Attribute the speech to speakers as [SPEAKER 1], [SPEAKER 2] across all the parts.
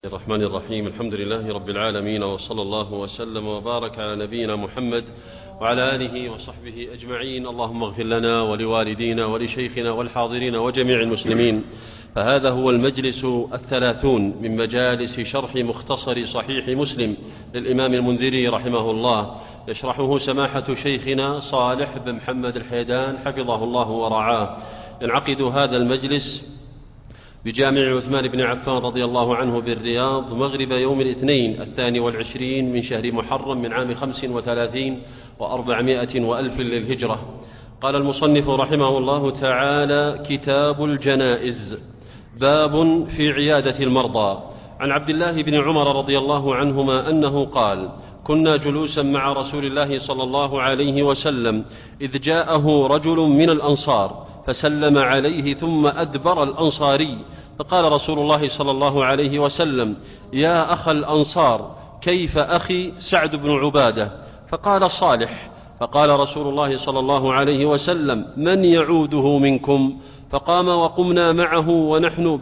[SPEAKER 1] الرحمن الرحيم. الحمد لله رب العالمين، وصلى الله وسلم وبارك على نبينا محمد وعلى آله وصحبه أجمعين. اللهم اغفر لنا ولوالدينا ولشيخنا والحاضرين وجميع المسلمين. فهذا هو المجلس 30 من مجالس شرح مختصر صحيح مسلم للإمام المنذري رحمه الله، يشرحه سماحة شيخنا صالح بن محمد الحيدان حفظه الله ورعاه. ينعقد هذا المجلس بجامع عثمان بن عفان رضي الله عنه بالرياض مغرب يوم الاثنين 22 من شهر محرم من عام 35 و400 وألف للهجرة. قال المصنف رحمه الله تعالى: كتاب الجنائز. باب في عيادة المرضى. عن عبد الله بن عمر رضي الله عنهما أنه قال: كنا جلوسا مع رسول الله صلى الله عليه وسلم إذ جاءه رجل من الأنصار فسلم عليه ثم أدبر الأنصاري، فقال رسول الله صلى الله عليه وسلم: يا أخ الأنصار، كيف أخي سعد بن عبادة؟ فقال: صالح. فقال رسول الله صلى الله عليه وسلم: من يعوده منكم؟ فقام وقمنا معه ونحن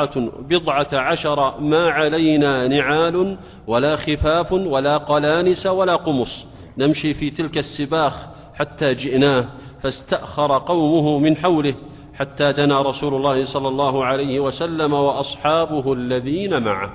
[SPEAKER 1] 17 ما علينا نعال ولا خفاف ولا قلانس ولا قمص، نمشي في تلك السباخ حتى جئناه، فاستأخر قومه من حوله حتى دنا رسول الله صلى الله عليه وسلم وأصحابه الذين معه.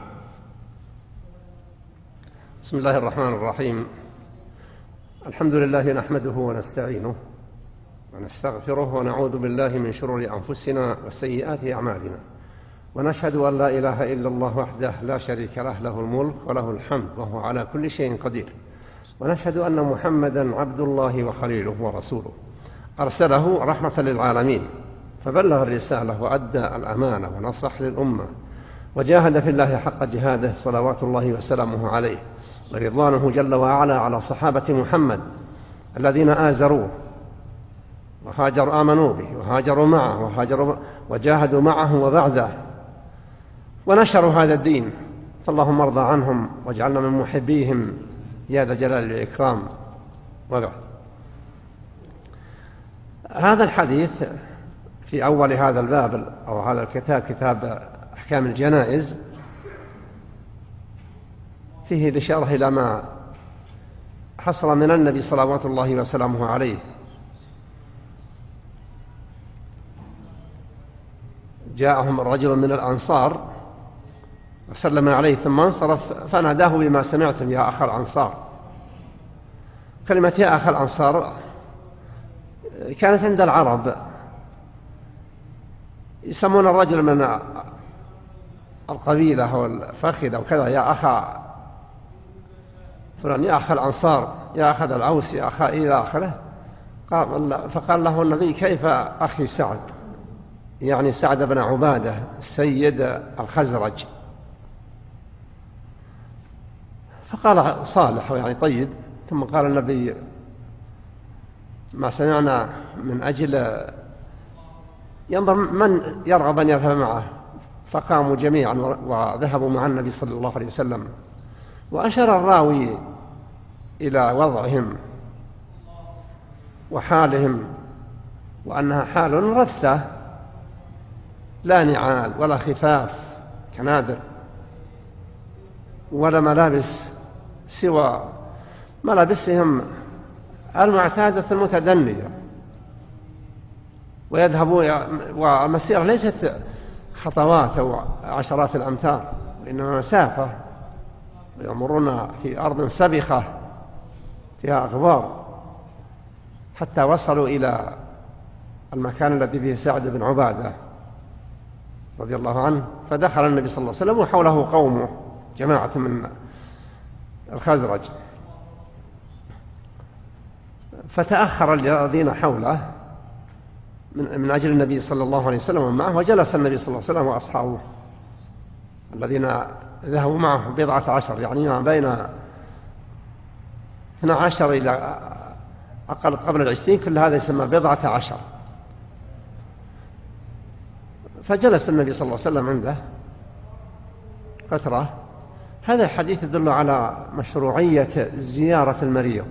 [SPEAKER 2] بسم الله الرحمن الرحيم. الحمد لله نحمده ونستعينه ونستغفره ونعوذ بالله من شرور أنفسنا وسيئات أعمالنا، ونشهد أن لا إله إلا الله وحده لا شريك له، له الملك وله الحمد وهو على كل شيء قدير، ونشهد أن محمدا عبد الله وخليله ورسوله، أرسله رحمة للعالمين، فبلغ الرسالة وأدى الأمانة ونصح للأمة، وجاهد في الله حق جهاده صلوات الله وسلامه عليه، ورضوانه جل وعلا على صحابة محمد الذين آزروه وهاجروا آمنوا به وهاجروا معه وجاهدوا معه وبعده ونشروا هذا الدين، فاللهم ارضى عنهم واجعلنا من محبيهم يا ذا الجلال والإكرام. وبعد، هذا الحديث في أول هذا الباب أو هذا الكتاب، كتاب أحكام الجنائز، فيه الإشارة إلى ما حصل من النبي صلوات الله وسلامه عليه. جاءهم الرجل من الأنصار وسلم عليه ثم انصرف فناداه بما سمعتم يا أخ الأنصار. كلمة يا أخ الأنصار كانت عند العرب يسمون الرجل من القبيلة أو الفخذ أو كذا يا أخا فلان، يا أخ الأنصار، يا أخ الأوس، يا أخ إلى آخره. فقال له النبي: كيف أخي سعد؟ يعني سعد بن عبادة سيد الخزرج. فقال صالح، يعني طيب. ثم قال النبي: ما سمعنا من أجل ينظر من يرغب أن يذهب معه. فقاموا جميعا وذهبوا مع النبي صلى الله عليه وسلم، وأشار الراوي إلى وضعهم وحالهم وأنها حال رثة، لا نعال ولا خفاف كنادر ولا ملابس سوى ملابسهم المعتادة المتدنية، ويذهبون والمسيرة ليست خطوات أو عشرات الأمتار، وإنما مسافة، ويمرون في أرض سبخة فيها أغبار حتى وصلوا إلى المكان الذي فيه سعد بن عبادة رضي الله عنه. فدخل النبي صلى الله عليه وسلم وحوله قومه جماعة من الخزرج، فتأخر الذين حوله من أجل النبي صلى الله عليه وسلم ومعه، وجلس النبي صلى الله عليه وسلم وأصحابه الذين ذهبوا معه 17، يعني ما بين 12 إلى أقل قبل 20، كل هذا يسمى 17. فجلس النبي صلى الله عليه وسلم عنده فترة. هذا الحديث يدل على مشروعية زيارة المريض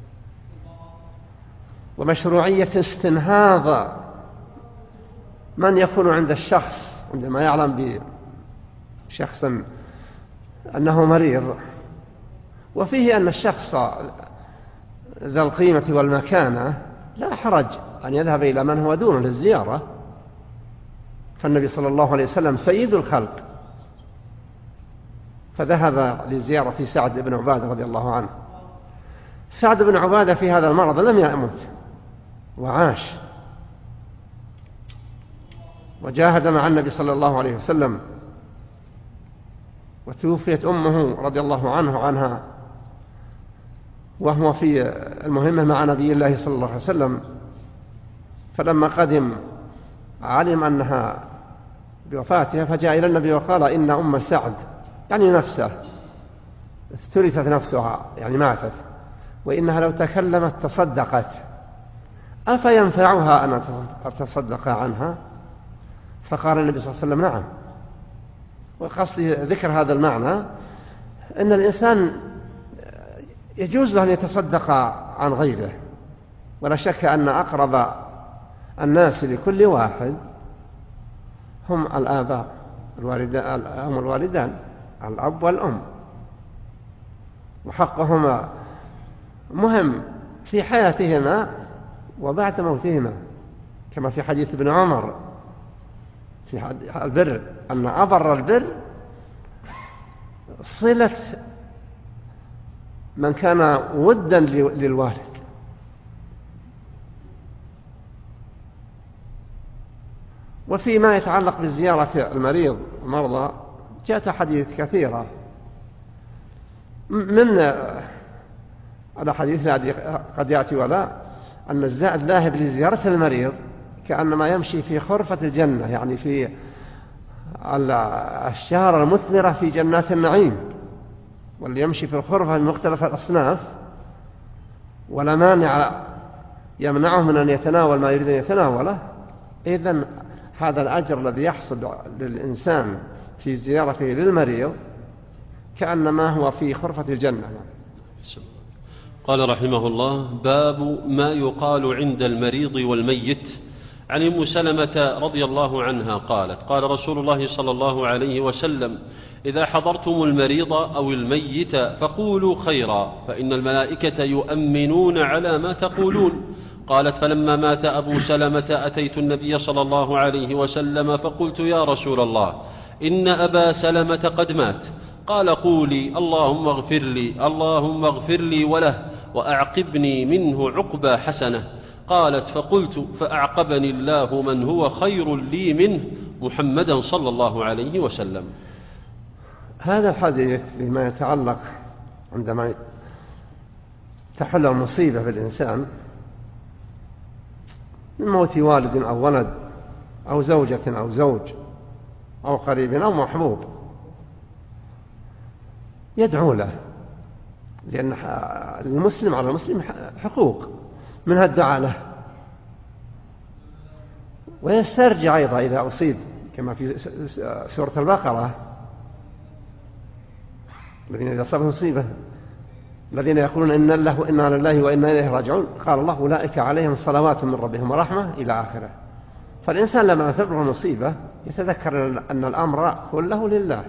[SPEAKER 2] ومشروعية استنهاض من يكون عند الشخص عندما يعلم بشخص أنه مريض، وفيه أن الشخص ذا القيمة والمكانة لا حرج أن يذهب إلى من هو دونه للزيارة، فالنبي صلى الله عليه وسلم سيد الخلق، فذهب لزيارة سعد بن عبادة رضي الله عنه. سعد بن عبادة في هذا المرض لم يمت وعاش وجاهد مع النبي صلى الله عليه وسلم، وتوفيت أمه رضي الله عنها وهو في المهمة مع نبي الله صلى الله عليه وسلم. فلما قدم علم أنها بوفاتها، فجاء إلى النبي وقال إن أم سعد يعني نفسه افترست نفسها يعني ماتت، وإنها لو تكلمت تصدقت، أفينفعها أن أتصدق عنها؟ فقال النبي صلى الله عليه وسلم نعم. وقصدي ذكر هذا المعنى أن الإنسان يجوز له أن يتصدق عن غيره، ولا شك أن أقرب الناس لكل واحد هم الآباء هم الوالدان، الأب والأم، وحقهما مهم في حياتهما وبعد موتهما، كما في حديث ابن عمر في البر أن أبر البر صلة من كان ودا للوالد. وفيما يتعلق بزيارة المريض والمرضى جاءت حديث كثيرة، من الحديث الذي قد يأتي ولا أن الزائد ذاهب لزيارة المريض كأنما يمشي في خرفة الجنة، يعني في الشجر المثمرة في جنات النعيم، واللي يمشي في الخرفة المختلفة الأصناف ولا مانع يمنعه من أن يتناول ما يريد أن يتناوله. إذن هذا الأجر الذي يحصل للإنسان في زيارته للمريض كأنما هو في خرفة الجنة.
[SPEAKER 1] قال رحمه الله: باب ما يقال عند المريض والميت. عن أم سلمة رضي الله عنها قالت: قال رسول الله صلى الله عليه وسلم: إذا حضرتم المريض أو الميت فقولوا خيرا، فإن الملائكة يؤمنون على ما تقولون. قالت: فلما مات أبو سلمة أتيت النبي صلى الله عليه وسلم فقلت: يا رسول الله، إن أبا سلمة قد مات. قال: قولي: اللهم اغفر لي وله وأعقبني منه عقبى حسنة. قالت: فقلت: فأعقبني الله من هو خير لي منه، محمدا صلى الله عليه وسلم.
[SPEAKER 2] هذا الحديث فيما يتعلق عندما تحل المصيبة بالإنسان من موت والد أو ولد أو زوجة أو زوج أو قريب أو محبوب، يدعو له، لأن المسلم على المسلم حقوق، منها الدعاء له، ويسترجع أيضا إذا أصيب، كما في سورة البقرة: الذين إذا أصابهم مصيبة الذين يقولون إنا لله وإنا إليه راجعون قال الله: أولئك عليهم صلوات من ربهم ورحمة، إلى آخره. فالإنسان لما تبلغ المصيبة يتذكر أن الأمر كله لله،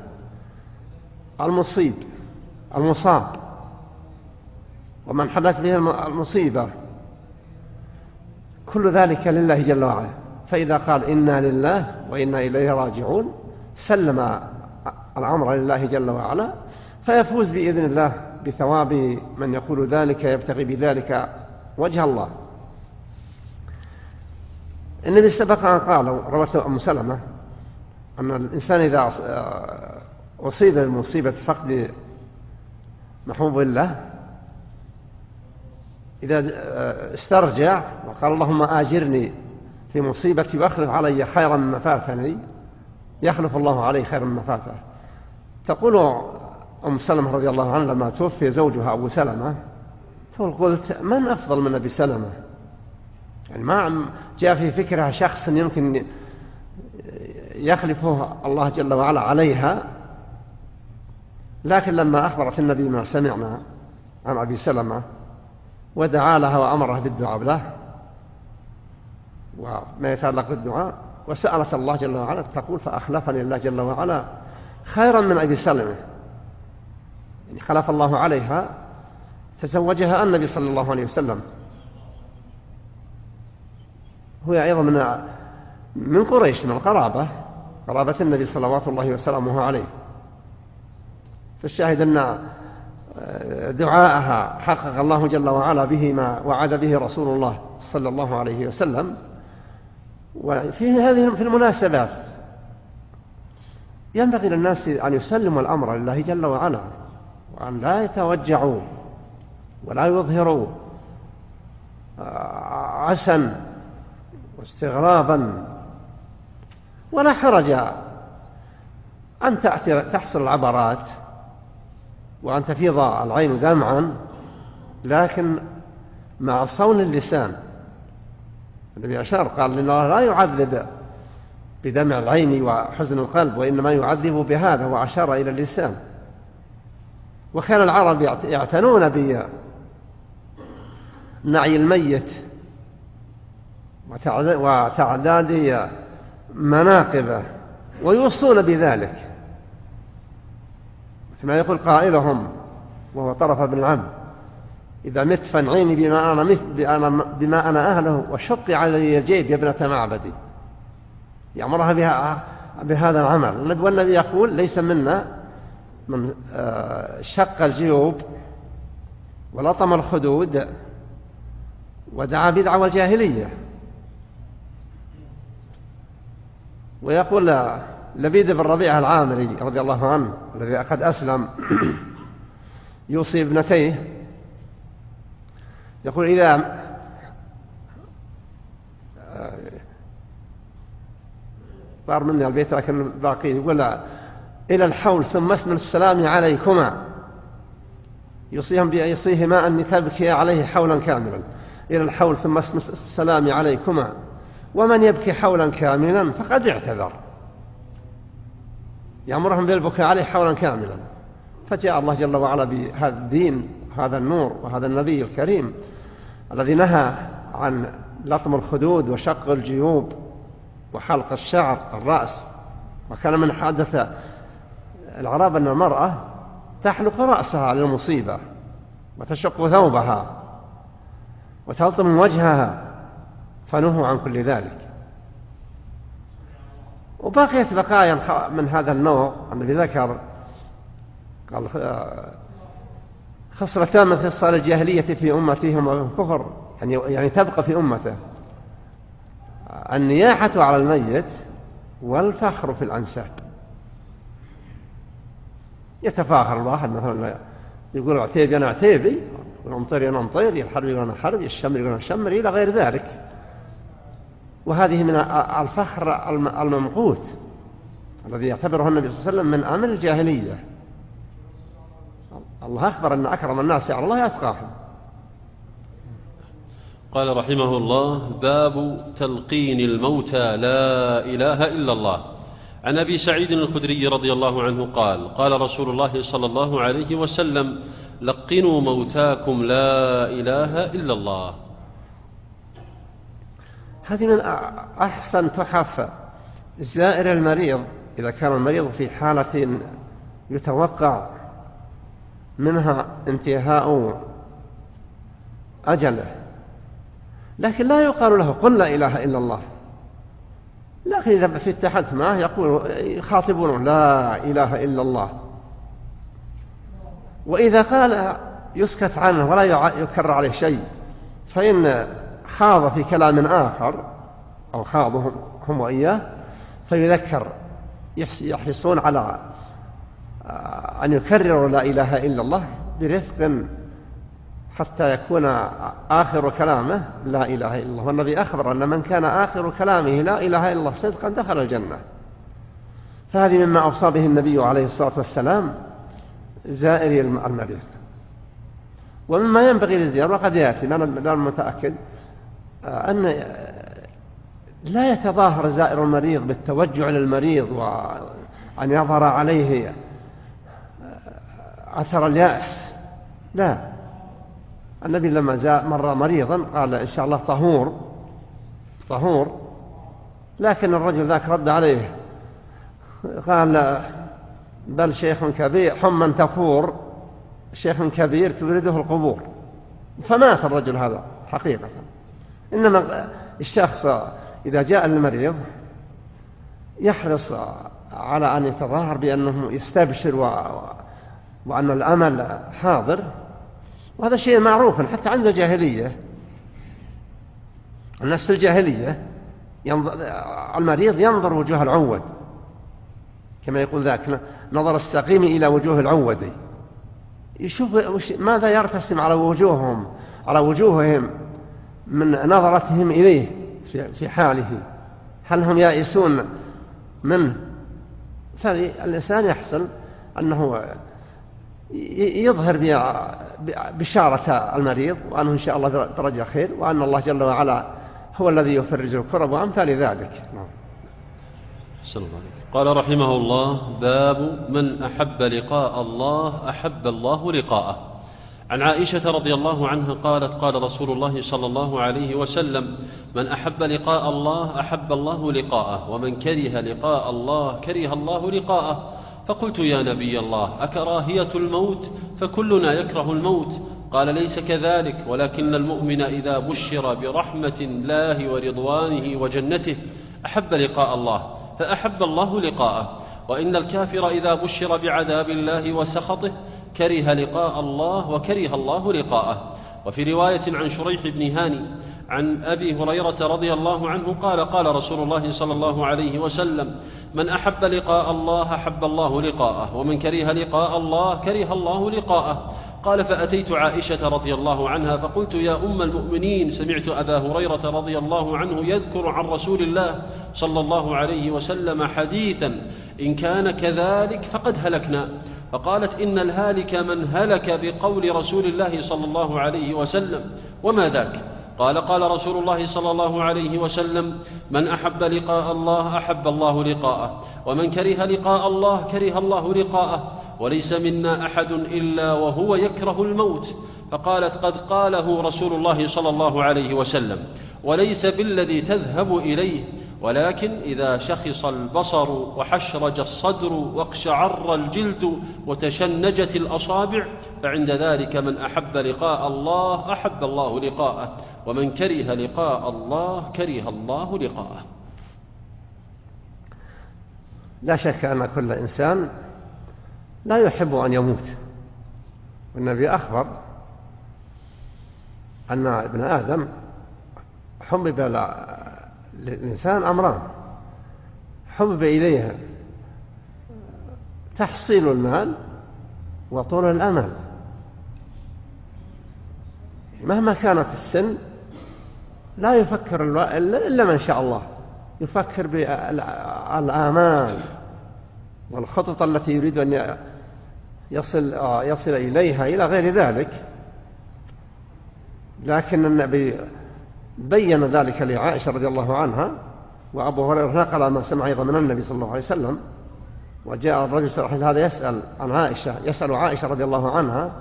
[SPEAKER 2] المصاب ومن حدث به المصيبة كل ذلك لله جل وعلا. فإذا قال إنا لله وإنا إليه راجعون سلم الأمر لله جل وعلا، فيفوز بإذن الله بثواب من يقول ذلك يبتغي بذلك وجه الله. النبي سبق أن قال، روته أم سلمة، أن الإنسان إذا أصيب بمصيبة فقد محبوب الله، إذا استرجع وقال: اللهم آجرني في مصيبتي وأخلف علي خيرا مما فاتني، يخلف الله عليه خيرا مما فاته. تقول أم سلمة رضي الله عنها لما توفي زوجها أبو سلمة، تقول: قلت: من أفضل من أبي سلمة؟ يعني ما جاء في فكرها شخص يمكن يخلفه الله جل وعلا عليها، لكن لما أخبرت النبي ما سمعنا عن أبي سلمة ودعا لها وأمرها بالدعاء له وما يتعلق بالدعاء، وسألت الله جل وعلا، تقول: فأخلفني الله جل وعلا خيرا من أبي سلمة. يعني خلف الله عليها تزوجها النبي صلى الله عليه وسلم، هو أيضا من قريش، من قرابة النبي صلوات الله وسلامه عليه. فالشاهد أن دعاءها حقق الله جل وعلا به ما وعد به رسول الله صلى الله عليه وسلم. وفي هذه في المناسبات ينبغي للناس أن يسلموا الأمر لله جل وعلا، وأن لا يتوجعوا ولا يظهروا عسا واستغرابا. ولا حرج أن تحصل العبرات وأن تفيض العين دمعا، لكن مع صون اللسان. النبي أشار قال إن الله لا يعذب بدمع العين وحزن القلب، وإنما يعذب بهذا، وأشار إلى اللسان. وكان العرب يعتنون بنعي الميت وتعداد مناقبه ويوصون بذلك، كما يقول قائلهم وهو طرف بن العم: إذا مت فانعيني بما أنا أهله، وشق علي الجيب يا ابنة معبدي. يأمرها بهذا العمل. والنبي يقول: ليس منا من شق الجيوب ولطم الخدود ودعا بدعوى الجاهلية. ويقول لبيد بن ربيعة العامري رضي الله عنه الذي قد أسلم يوصي ابنتيه، يقول: إذا طار مني البيت لكن باقي، يقول: إلى الحول ثم اسم السلام عليكما. يوصيهما أن تبكي عليه حولا كاملا. إلى الحول ثم اسم السلام عليكما، ومن يبكي حولا كاملا فقد اعتذر. يأمرهم بالبكاء عليه حولا كاملا. فجاء الله جل وعلا بهذا الدين، هذا النور، وهذا النبي الكريم الذي نهى عن لطم الخدود وشق الجيوب وحلق الشعر الرأس. وكان من حادث العرب أن المرأة تحلق رأسها للمصيبة وتشق ثوبها وتلطم وجهها، فنهوا عن كل ذلك. وبقيت بقايا من هذا النوع. النبي ذكر قال: خصلتان من خصال الجاهلية في أمته هما الكفر، يعني تبقى في أمته: النياحة على الميت والفخر في الأنساب. يتفاخر الواحد مثلا يقول: عتيبي أنا عتيبي، والأمطيري أنا أمطيري، الحرب يقول أنا حربي، الشمر يقول أنا شمري، إلى غير ذلك. وهذه من الفخر الممقوت الذي يعتبره النبي صلى الله عليه وسلم من أمر الجاهلية. الله أخبر أن أكرم الناس على الله أتقاهم.
[SPEAKER 1] قال رحمه الله: باب تلقين الموتى لا إله إلا الله. عن أبي سعيد الخدري رضي الله عنه قال: قال رسول الله صلى الله عليه وسلم: لقنوا موتاكم لا إله إلا الله.
[SPEAKER 2] هذه من أحسن تحف زائر المريض إذا كان المريض في حالة يتوقع منها انتهاء أجله، لكن لا يقال له قل لا إله إلا الله. لكن إذا في التحدث معه يخاطبونه لا إله إلا الله. وإذا قال يسكت عنه ولا يكرر عليه شيء، فإن خاض في كلام آخر أو خاضهم هم وإياه فيذكر. يحرصون على أن يكرروا لا إله إلا الله برفق حتى يكون آخر كلامه لا إله إلا الله. والنبي أخبر أن من كان آخر كلامه لا إله إلا الله صدقا دخل الجنة. فهذه مما أوصى به النبي عليه الصلاة والسلام زائري المريض. ومما ينبغي للزيارة وقد يأتي لا متأكد أن لا يتظاهر زائر المريض بالتوجع للمريض وأن يظهر عليه أثر اليأس. لا، النبي لما مر مريضا قال إن شاء الله طهور، لكن الرجل ذاك رد عليه قال بل شيخ كبير حما تفور شيخ كبير تورده القبور، فمات الرجل هذا حقيقة. إنما الشخص إذا جاء المريض يحرص على أن يتظاهر بأنه يستبشر وأن الأمل حاضر، وهذا شيء معروف حتى عند الجاهلية. الناس في الجاهلية المريض ينظر وجوه العود، كما يقول ذاك نظر السقيم إلى وجوه العود، يشوف ماذا يرتسم على وجوههم من نظرتهم إليه في حاله، هل هم يائسون منه؟ فالإنسان يحصل أنه يظهر بشارة المريض وأنه إن شاء الله درجة خير، وأن الله جل وعلا هو الذي يفرج الكرب وأمثال ذلك.
[SPEAKER 1] صلى الله عليه وسلم. قال رحمه الله: باب من أحب لقاء الله أحب الله لقاءه. عن عائشة رضي الله عنها قالت: قال رسول الله صلى الله عليه وسلم: من أحب لقاء الله أحب الله لقاءه، ومن كره لقاء الله كره الله لقاءه. فقلت: يا نبي الله، أكراهية الموت؟ فكلنا يكره الموت. قال: ليس كذلك، ولكن المؤمن إذا بشر برحمة الله ورضوانه وجنته أحب لقاء الله فأحب الله لقاءه، وإن الكافر إذا بشر بعذاب الله وسخطه كره لقاء الله وكره الله لقاءه. وفي رواية عن شريح بن هاني عن أبي هريرة رضي الله عنه قال: قال رسول الله صلى الله عليه وسلم: من أحب لقاء الله أحب الله لقاءه، ومن كره لقاء الله كره الله لقاءه. قال: فأتيت عائشة رضي الله عنها فقلت: يا أم المؤمنين، سمعت أبا هريرة رضي الله عنه يذكر عن رسول الله صلى الله عليه وسلم حديثا إن كان كذلك فقد هلكنا. فقالت: إن الهالك من هلك بقول رسول الله صلى الله عليه وسلم. وما ذاك؟ قال: قال رسول الله صلى الله عليه وسلم: من أحب لقاء الله أحب الله لقاءه، ومن كره لقاء الله كره الله لقاءه، وليس منا أحد إلا وهو يكره الموت. فقالت: قد قاله رسول الله صلى الله عليه وسلم، وليس بالذي تذهب إليه، ولكن إذا شخص البصر وحشرج الصدر واقشعر الجلد وتشنجت الأصابع فعند ذلك من أحب لقاء الله أحب الله لقاءه، ومن كره لقاء الله كره الله لقاءه.
[SPEAKER 2] لا شك أن كل إنسان لا يحب أن يموت، والنبي أخبر أن ابن آدم حبب للإنسان أمران: حبب إليها تحصيل المال وطول الأمل. مهما كانت السن لا يفكر إلا من شاء الله، يفكر بالآمال والخطط التي يريد أن يصل إليها إلى غير ذلك. لكن النبي بين ذلك لعائشة رضي الله عنها، وأبو هريرة نقل ما سمع أيضا من النبي صلى الله عليه وسلم. وجاء الرجل صلى هذا يسأل عائشة رضي الله عنها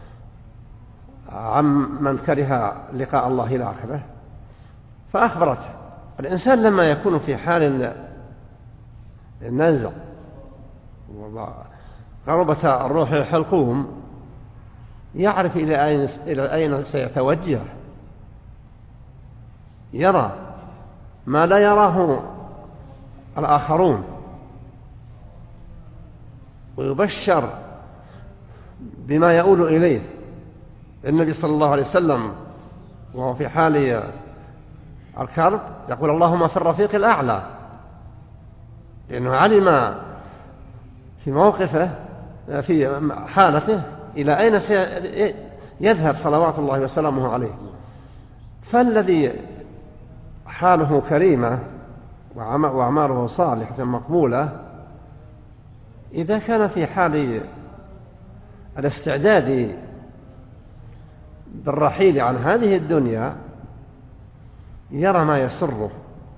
[SPEAKER 2] عن من كره لقاء الله إلى آخره، فأخبرته: الإنسان لما يكون في حال النزع وغربة الروح الحلقوم يعرف إلى أين سيتوجه، يرى ما لا يراه الآخرون، ويبشر بما يؤول إليه. النبي صلى الله عليه وسلم وهو في حال الكرب يقول: اللهم في الرفيق الأعلى، لأنه علم في موقفه في حالته إلى أين سيذهب صلوات الله وسلامه عليه. فالذي حاله كريمة وأعماله صالحة مقبولة إذا كان في حال الاستعداد بالرحيل عن هذه الدنيا يرى ما يسره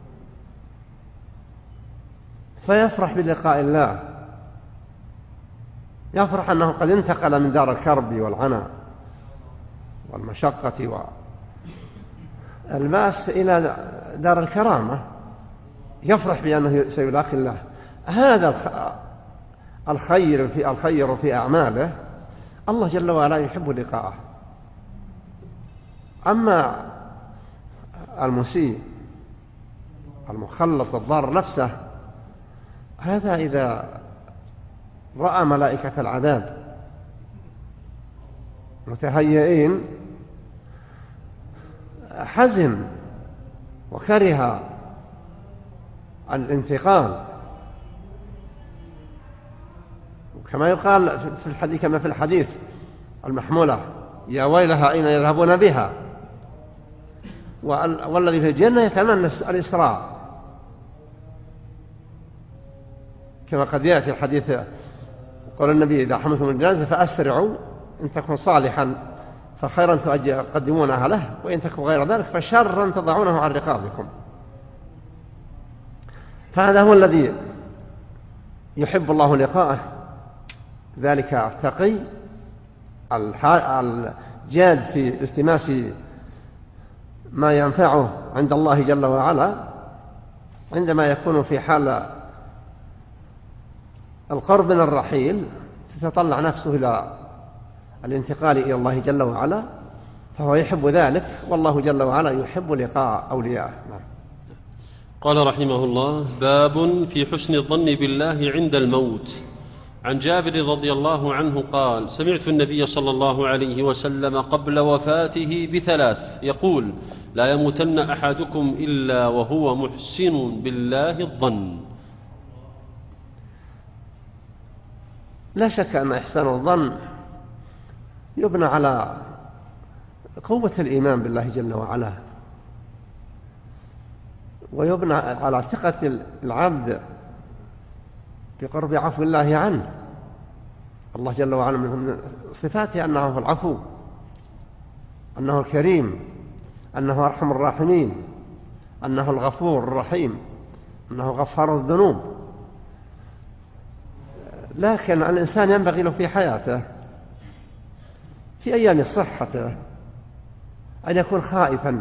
[SPEAKER 2] فيفرح بلقاء الله، يفرح أنه قد انتقل من دار الكرب والعناء والمشقة والباس إلى دار الكرامة، يفرح بأنه سيلاقي الله. هذا الخير في أعماله الله جل وعلا يحب لقاءه. أما المسيء المخلط الضار نفسه، هذا إذا رأى ملائكة العذاب متهيئين حزن وكره الانتقال، كما يقال في الحديث، كما في الحديث المحمولة: يا ويلها أين يذهبون بها، والذي في الجنة يتمنى الإسراء، كما قد يأتي الحديث قال النبي: إذا حملتم الجنازة فأسرعوا، إن تكن صالحا فخيرا تقدمونها له، وإن تكن غير ذلك فشرا تضعونه عن رقابكم. فهذا هو الذي يحب الله لقاءه، ذلك التقي الجاد في التماس ما ينفعه عند الله جل وعلا، عندما يكون في حال القرب من الرحيل تتطلع نفسه إلى الانتقال إلى الله جل وعلا، فهو يحب ذلك، والله جل وعلا يحب لقاء أوليائه.
[SPEAKER 1] قال رحمه الله: باب في حسن الظن بالله عند الموت. عن جابر رضي الله عنه قال: سمعت النبي صلى الله عليه وسلم قبل وفاته ب3 يقول: لا يموتن أحدكم إلا وهو محسن بالله الظن.
[SPEAKER 2] لا شك أن إحسان الظن يبنى على قوة الإيمان بالله جل وعلا، ويبنى على ثقة العبد بقرب عفو الله عنه. الله جل وعلا من صفاته أنه هو العفو، أنه الكريم، أنه أرحم الراحمين، أنه الغفور الرحيم، أنه غفار الذنوب. لكن الإنسان ينبغي له في حياته في أيام صحته أن يكون خائفا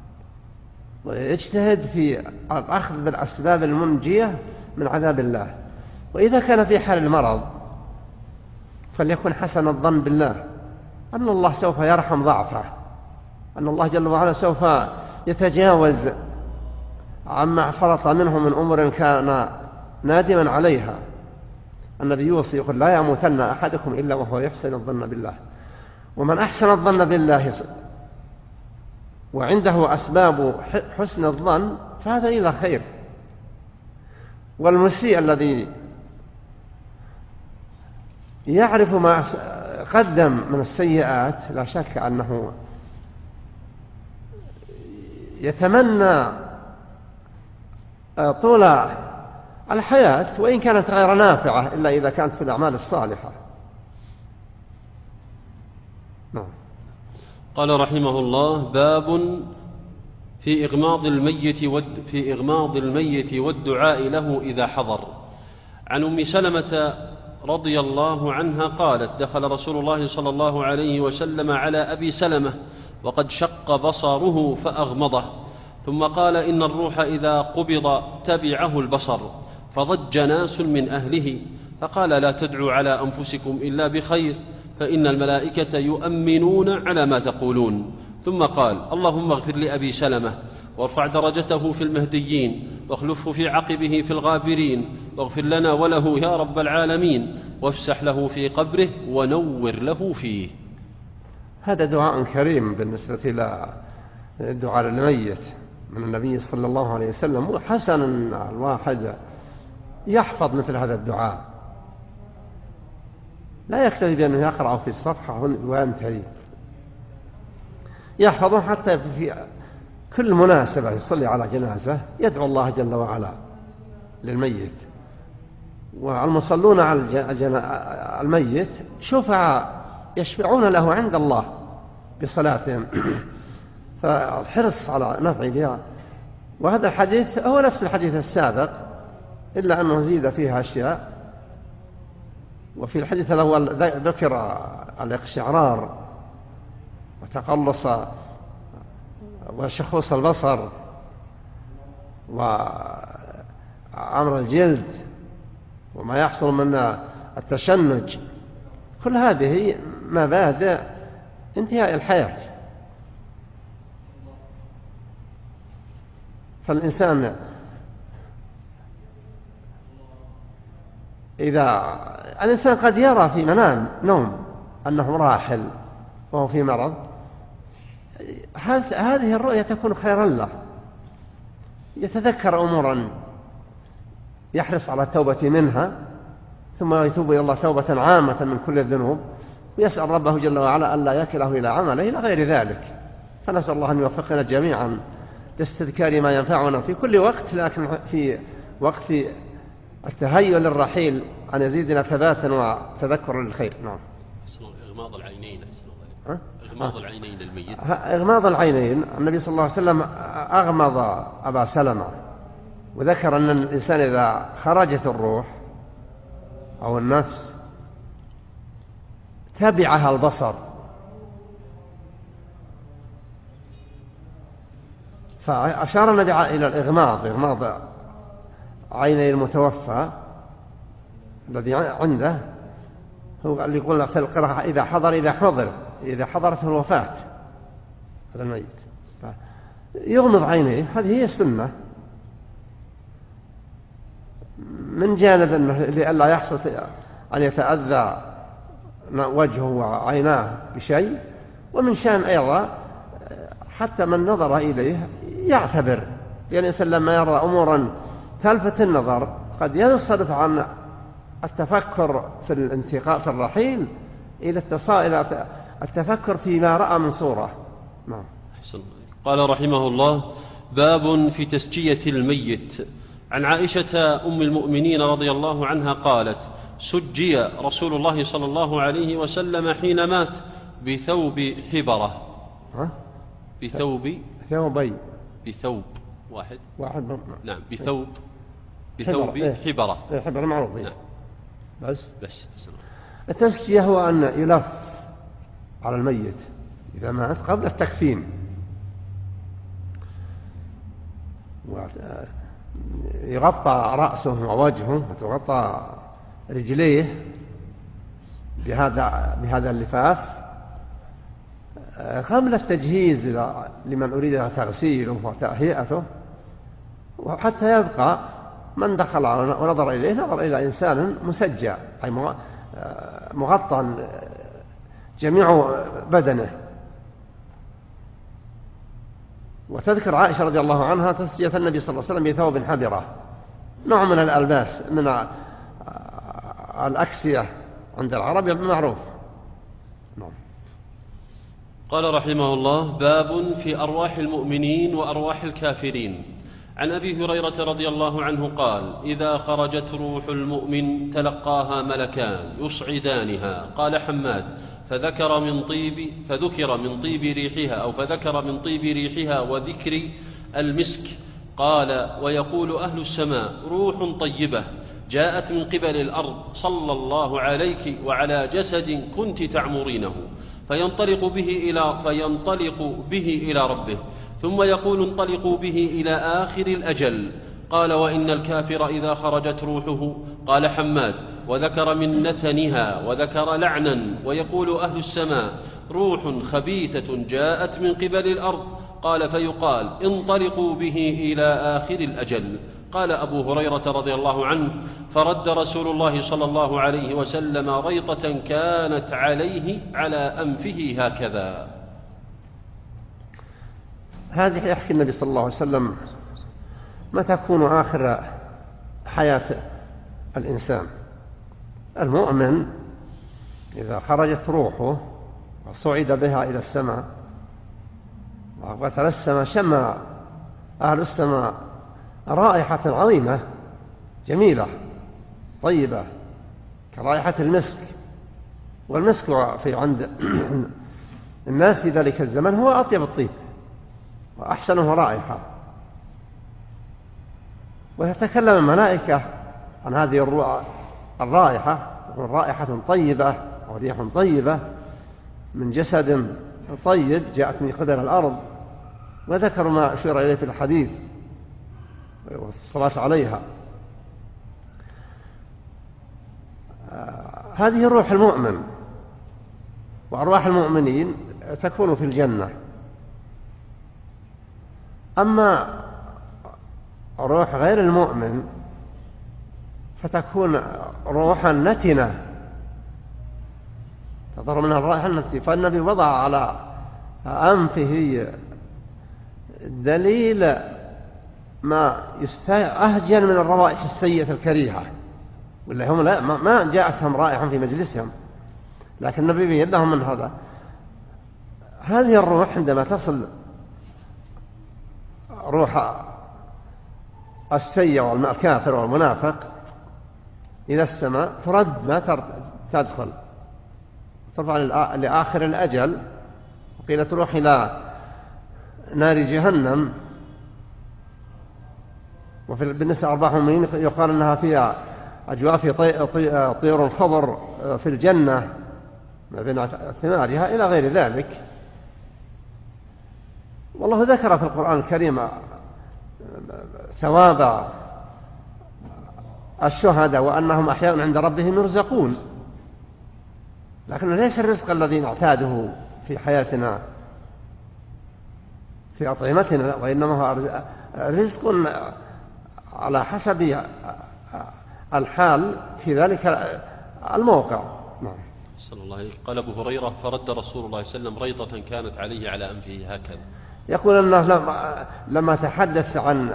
[SPEAKER 2] ويجتهد في الأخذ بالأسباب المنجية من عذاب الله، وإذا كان في حال المرض فليكن حسن الظن بالله أن الله سوف يرحم ضعفه، أن الله جل وعلا سوف يتجاوز عما فرط منه من أمور كان نادما عليها. النبي يوصي يقول: لا يموتن أحدكم إلا وهو يحسن الظن بالله. ومن أحسن الظن بالله وعنده أسباب حسن الظن فهذا إلى خير. والمسيء الذي يعرف ما قدم من السيئات لا شك أنه يتمنى طول الحياة، وإن كانت غير نافعة إلا إذا كانت في الأعمال الصالحة. نعم.
[SPEAKER 1] قال رحمه الله: باب في إغماض الميت والدعاء له إذا حضر. عن أم سلمة رضي الله عنها قالت: دخل رسول الله صلى الله عليه وسلم على أبي سلمة وقد شق بصره فأغمضه، ثم قال: إن الروح إذا قبض تبعه البصر. فضج ناس من أهله، فقال: لا تدعوا على أنفسكم إلا بخير، فإن الملائكة يؤمنون على ما تقولون. ثم قال: اللهم اغفر لأبي سلمة وارفع درجته في المهديين، واخلفه في عقبه في الغابرين، واغفر لنا وله يا رب العالمين، وافسح له في قبره ونور له فيه.
[SPEAKER 2] هذا دعاء كريم بالنسبة إلى الدعاء للميت من النبي صلى الله عليه وسلم، وحسن الواحد يحفظ مثل هذا الدعاء، لا يكتفي بأنه يقرأ في الصفحة وينتهي، يحفظه حتى في كل مناسبة يصلي على جنازة يدعو الله جل وعلا للميت. والمصلون على الميت شفعاء يشفعون له عند الله بصلاتهم، فالحرص على نفع بها. وهذا الحديث هو نفس الحديث السابق إلا أنه زيد فيها أشياء. وفي الحديث الأول ذكر الاقشعرار وتقلص وشخوص البصر وأمر الجلد وما يحصل من التشنج، كل هذه مبادئ انتهاء الحياة. فالإنسان الإنسان قد يرى في منام نوم أنه راحل وهو في مرض، هذه الرؤية تكون خيرا له، يتذكر أمورا يحرص على التوبة منها، ثم يتوب إلى الله توبة عامة من كل الذنوب، ويسأل ربه جل وعلا ألا يكله إلى عمله إلى غير ذلك. فنسأل الله أن يوفقنا جميعا لاستذكار ما ينفعنا في كل وقت، لكن في وقت التهيؤ للرحيل أن يزيدنا ثباتا وتذكرا للخير. نعم.
[SPEAKER 1] إغماض العينين، إغماض العينين للميت.
[SPEAKER 2] إغماض العينين، النبي صلى الله عليه وسلم أغمض أبا سلمة، وذكر أن الإنسان إذا خرجت الروح أو النفس تبعها البصر، فأشار النبي إلى إغماض عيني المتوفى الذي عنده، هو اللي يقول في القراءة إذا حضرته الوفاة هذا الميت يغمض عينيه. هذه هي السنة، من جانب أنه لئلا يحصل أن يتأذى وجهه وعيناه بشيء، ومن شان أيضا حتى من نظر إليه يعتبر، يعني الإنسان لما يرى أمورا تلفت النظر قد ينصرف عن التفكر في الانتقاء في الرحيل إلى التفكر فيما رأى من صورة. نعم.
[SPEAKER 1] قال رحمه الله: باب في تسجية الميت. عن عائشة أم المؤمنين رضي الله عنها قالت: سجي رسول الله صلى الله عليه وسلم حين مات بثوب حبرة. بثوب واحد. نعم، بثوب حبرة.
[SPEAKER 2] حبرة معروف.
[SPEAKER 1] نعم.
[SPEAKER 2] بس التسجية هو أن يلف على الميت إذا مات قبل التكفين، يغطى رأسه ووجهه وتغطى رجليه بهذا اللفاف قبل التجهيز لمن أريد تغسيله وتهيئته، وحتى يبقى من دخل ونظر إليه نظر إلى إنسان مسجى، أي مغطى جميع بدنه. وتذكر عائشة رضي الله عنها تسجية النبي صلى الله عليه وسلم بثوب حبرة، نوع من الألباس من الأكسية عند العرب معروف. نعم.
[SPEAKER 1] قال رحمه الله: باب في أرواح المؤمنين وأرواح الكافرين. عن أبي هريرة رضي الله عنه قال: إذا خرجت روح المؤمن تلقاها ملكان يصعدانها. قال حماد: فذكر من طيب ريحها وذكر المسك. قال: ويقول أهل السماء: روح طيبة جاءت من قبل الأرض صلى الله عليك وعلى جسد كنت تعمرينه، فينطلق به إلى ربه، ثم يقول: انطلقوا به إلى آخر الأجل. قال: وإن الكافر إذا خرجت روحه. قال حماد: وذكر من نتنها وذكر لعنا. ويقول أهل السماء: روح خبيثة جاءت من قبل الأرض. قال: فيقال: انطلقوا به إلى آخر الأجل. قال أبو هريرة رضي الله عنه: فرد رسول الله صلى الله عليه وسلم ريطة كانت عليه على أنفه هكذا.
[SPEAKER 2] هذه يحكي النبي صلى الله عليه وسلم ما تكون آخر حياة الإنسان. المؤمن إذا خرجت روحه وصعد بها إلى السماء وتلسم شم أهل السماء رائحة عظيمة جميلة طيبة كرائحة المسك. والمسك في عند الناس في ذلك الزمن هو أطيب الطيب وأحسنه رائحة. وتتكلم الملائكة عن هذه الرائحة، رائحة طيبة وريح طيبة من جسد طيب جاءت من قبل الأرض، وذكر ما أشير إليه في الحديث والصلاة عليها. هذه الروح المؤمن وأرواح المؤمنين تكون في الجنة. أما روح غير المؤمن فتكون روحا نتنة تظهر منها الرائحة التي، فالنبي وضع على أنفه دليل ما أهجن من الروائح السيئة الكريهة، ولا هم ما جاءتهم رائحة في مجلسهم، لكن النبي بين لهم من هذه الروح عندما تصل روح السيء والكافر والمنافق إلى السماء ترد ما تدخل، ترفع لآخر الأجل، وقيل تروح إلى نار جهنم. بالنسبة لأرواح المؤمنين يقال أنها فيها أجواف طير خضر في الجنة ما بين ثمارها إلى غير ذلك. والله ذكر في القرآن الكريم ثواب الشهداء وأنهم أحياء عند ربهم يرزقون، لكنه ليس الرزق الذي نعتاده في حياتنا في أطعمتنا، وإنما هو رزق على حسب الحال في ذلك الموقع. نعم.
[SPEAKER 1] صلى الله عليه. قال أبو هريرة: فرد رسول الله صلى الله عليه وسلم ريضة كانت عليه على أنفه هكذا.
[SPEAKER 2] يقول الناس لما تحدث عن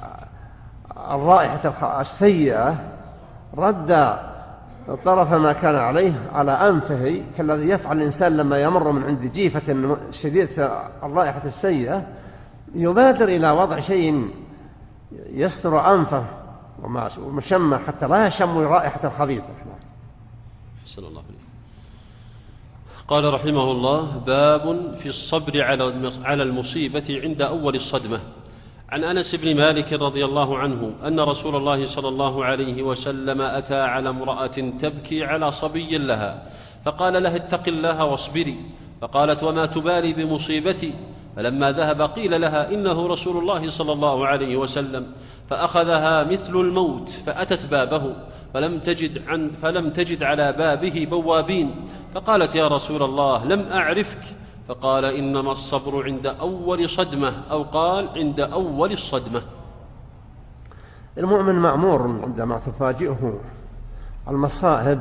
[SPEAKER 2] الرائحة السيئة رد طرف ما كان عليه على أنفه، كالذي يفعل الإنسان لما يمر من عند جيفة شديدة الرائحة السيئة يبادر إلى وضع شيء يستر أنفه ومشمع حتى لا يشم رائحة الخبيثة.
[SPEAKER 1] صلى الله عليه. قال رحمه الله: باب في الصبر على المصيبة عند أول الصدمة. عن أنس بن مالك رضي الله عنه أن رسول الله صلى الله عليه وسلم أتى على امرأة تبكي على صبي لها، فقال لها: اتق الله واصبري. فقالت: وما تبالي بمصيبتي؟ فلما ذهب قيل لها: إنه رسول الله صلى الله عليه وسلم. فأخذها مثل الموت، فأتت بابه فلم تجد على بابه بوابين، فقالت: يا رسول الله لم أعرفك. فقال: إنما الصبر عند أول صدمة، أو قال عند أول الصدمة.
[SPEAKER 2] المؤمن مأمور عندما تفاجئه المصائب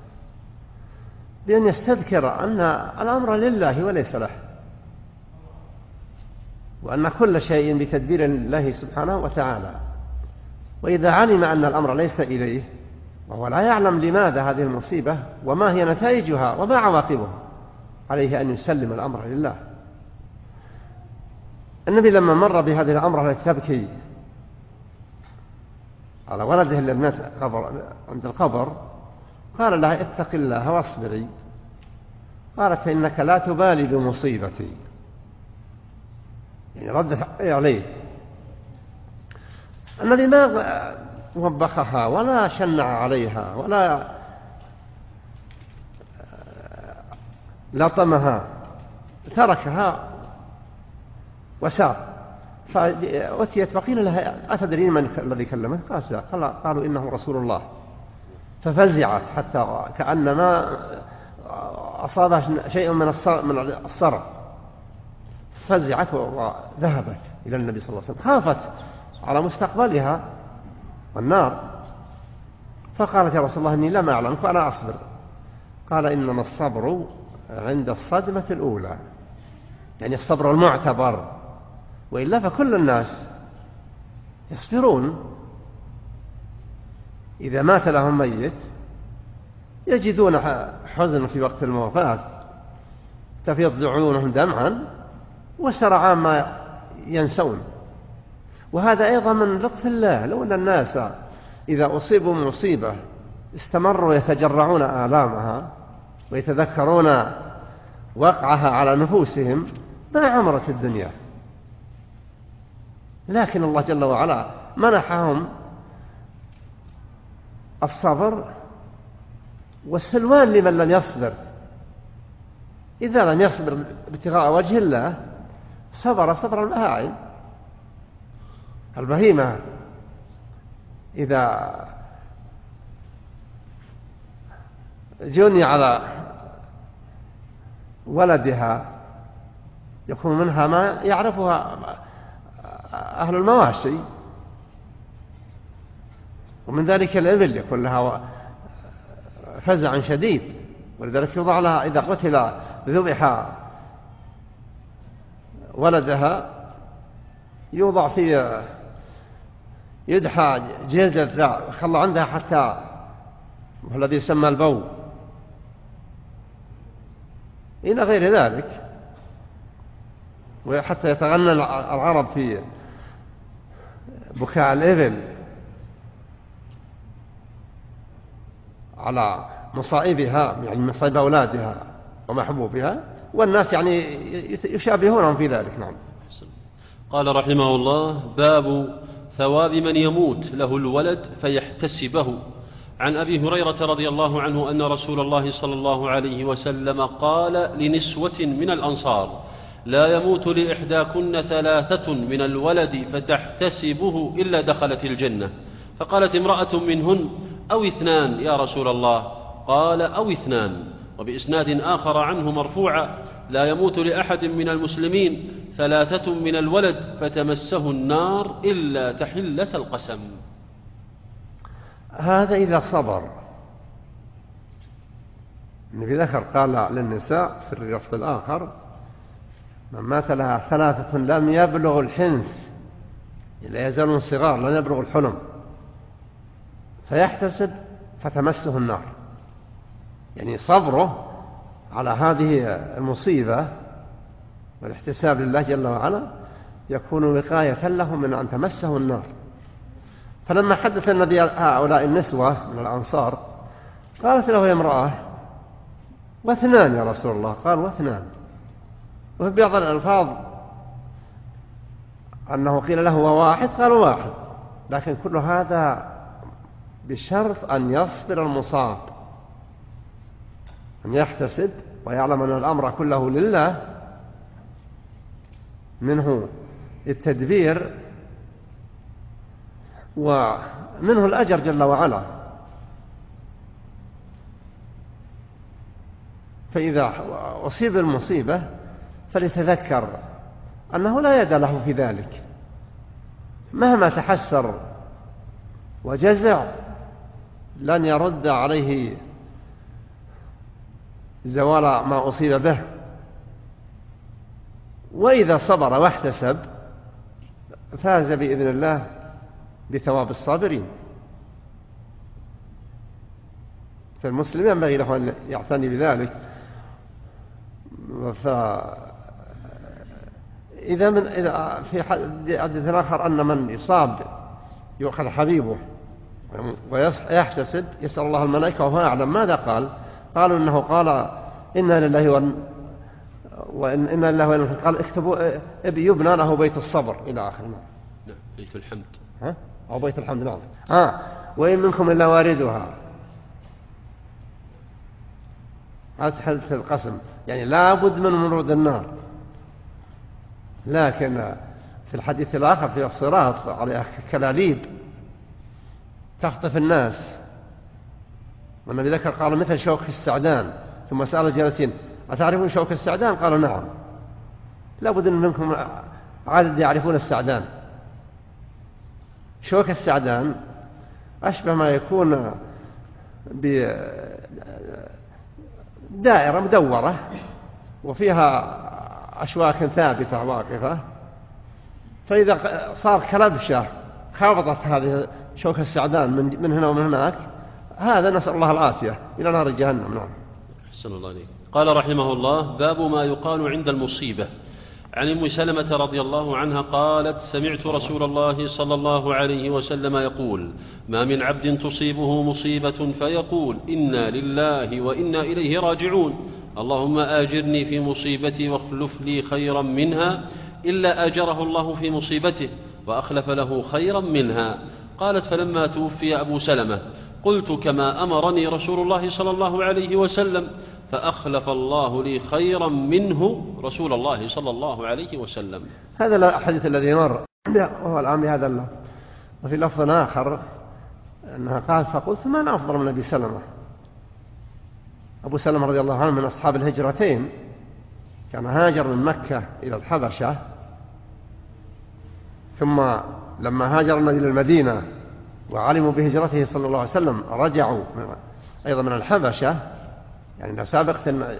[SPEAKER 2] بأن يستذكر أن الأمر لله وليس له، وأن كل شيء بتدبير الله سبحانه وتعالى. وإذا علم أن الأمر ليس إليه وهو لا يعلم لماذا هذه المصيبة وما هي نتائجها وما عواقبها، عليه أن يسلم الأمر لله. النبي لما مر بهذه الأمر التي تبكي على ولده الذي مات عند القبر قال لها: اتق الله واصبري. قالت: إنك لا تبالي بمصيبتي، يعني ردت عليه. النبي ما وبخها ولا شنع عليها ولا لطمها، تركها وسار. فأتيت فقيل لها: أتدرين من الذي كلمت؟ قالوا: إنه رسول الله. ففزعت حتى كأنما أصابها شيء من الصرع، فزعت وذهبت إلى النبي صلى الله عليه وسلم، خافت على مستقبلها والنار. فقالت: يا رسول الله إني لم أعلمك وأنا أصبر. قال: إنما الصبر عند الصدمة الأولى، يعني الصبر المعتبر، وإلا فكل الناس يصبرون. إذا مات لهم ميت يجدون حزن في وقت الوفاة، تفيض عيونهم دمعا وسرعان ما ينسون. وهذا أيضا من لطف الله، لو أن الناس إذا أصيبوا مصيبة استمروا يتجرعون آلامها ويتذكرون وقعها على نفوسهم ما عمرت الدنيا. لكن الله جل وعلا منحهم الصبر والسلوان لمن لم يصبر. إذا لم يصبر ابتغاء وجه الله صبر البهائم. البهيمة إذا جني على ولدها يكون منها ما يعرفها أهل المواشي، ومن ذلك الإبل يكون لها فزع شديد، ولذلك يوضع لها إذا قتل ذبح ولدها يوضع في يدحى جلد الذراع، خلى عندها حتى الذي يسمى البو إلى غير ذلك. وحتى يتغنى العرب في بكاء الإبل على مصائبها، يعني مصائب أولادها ومحبوبها، والناس يعني يشابهونهم في ذلك. نعم.
[SPEAKER 1] قال رحمه الله: باب ثواب من يموت له الولد فيحتسبه. عن أبي هريرة رضي الله عنه أن رسول الله صلى الله عليه وسلم قال لنسوة من الأنصار: لا يموت لإحداكن 3 من الولد فتحتسبه إلا دخلت الجنة. فقالت امرأة منهن: أو 2 يا رسول الله؟ قال: أو 2. وبإسناد آخر عنه مرفوعا: لا يموت لأحد من المسلمين 3 من الولد فتمسه النار إلا تحلة القسم.
[SPEAKER 2] هذا إذا صبر. النبي ذكر قال للنساء في اللفظ الآخر: من مات لها 3 لم يبلغ الحنث، لا يزالون صغار لن يبلغ الحلم، فيحتسب فتمسه النار. يعني صبره على هذه المصيبة والاحتساب لله جل وعلا يكون وقاية له من أن تمسه النار. فلما حدث النبي هؤلاء النسوة من الأنصار قالت له يا امرأة: و2 يا رسول الله؟ قال: و2. وفي بعض الألفاظ أنه قيل له: و1؟ قالوا: 1. لكن كل هذا بشرط أن يصبر المصاب، أن يحتسب ويعلم أن الأمر كله لله، منه التدبير ومنه الأجر جل وعلا. فإذا أصيب المصيبة فليتذكر أنه لا يد له في ذلك، مهما تحسر وجزع لن يرد عليه زوال ما أصيب به. وإذا صبر واحتسب فاز بإذن الله بثواب الصابرين. فالمسلم ينبغي له أن يعتني بذلك. إذا في حديث آخر أن من يصاب يؤخذ حبيبه ويحتسب يسأل الله الملائكة وهو أعلم ماذا قال. قالوا إنه قال: إنا لله وإنا لله وإنا إليه. قال: اكتبوا يبنى له بيت الصبر إلى آخر.
[SPEAKER 1] نعم. بيت الحمد.
[SPEAKER 2] أو بيت الحمد. نعم. وإن منكم إلا واردها. هذا حلف القسم، يعني لا بد من مرود النار. لكن في الحديث الآخر في الصراط على كلاليب تخطف الناس، والنبي ذكر قال: مثل شوك السعدان. ثم سأل الجالسين: أتعرفون شوك السعدان؟ قالوا: نعم. لا بد منكم عدد يعرفون السعدان. شوك السعدان أشبه ما يكون بدائرة مدورة وفيها أشواك ثابتة واقفة، فإذا صار كلبشة خابطت هذه شوك السعدان من هنا ومن هناك، هذا نسأل الله العافية إلى نار جهنم. نعم.
[SPEAKER 1] أحسن الله عليك. قال رحمه الله: باب ما يقال عند المصيبة. عن أم سلمة رضي الله عنها قالت: سمعت رسول الله صلى الله عليه وسلم يقول: ما من عبد تصيبه مصيبة فيقول: إنا لله وإنا إليه راجعون، اللهم آجرني في مصيبتي واخلف لي خيرا منها، إلا آجره الله في مصيبته وأخلف له خيرا منها. قالت: فلما توفي أبو سلمة قلت كما أمرني رسول الله صلى الله عليه وسلم، فأخلف الله لي خيرا منه رسول الله صلى الله عليه وسلم.
[SPEAKER 2] هذا الحديث الذي مر وهو الآن بهذا اللفظ. وفي لفظ آخر أنها قال: فقلت ما أنا أفضل من أبي سلمة. أبو سلمة رضي الله عنه من أصحاب الهجرتين، كان هاجر من مكة إلى الحبشة، ثم لما هاجر النبي للمدينة وعلموا بهجرته صلى الله عليه وسلم رجعوا أيضا من الحبشة، يعني سابقة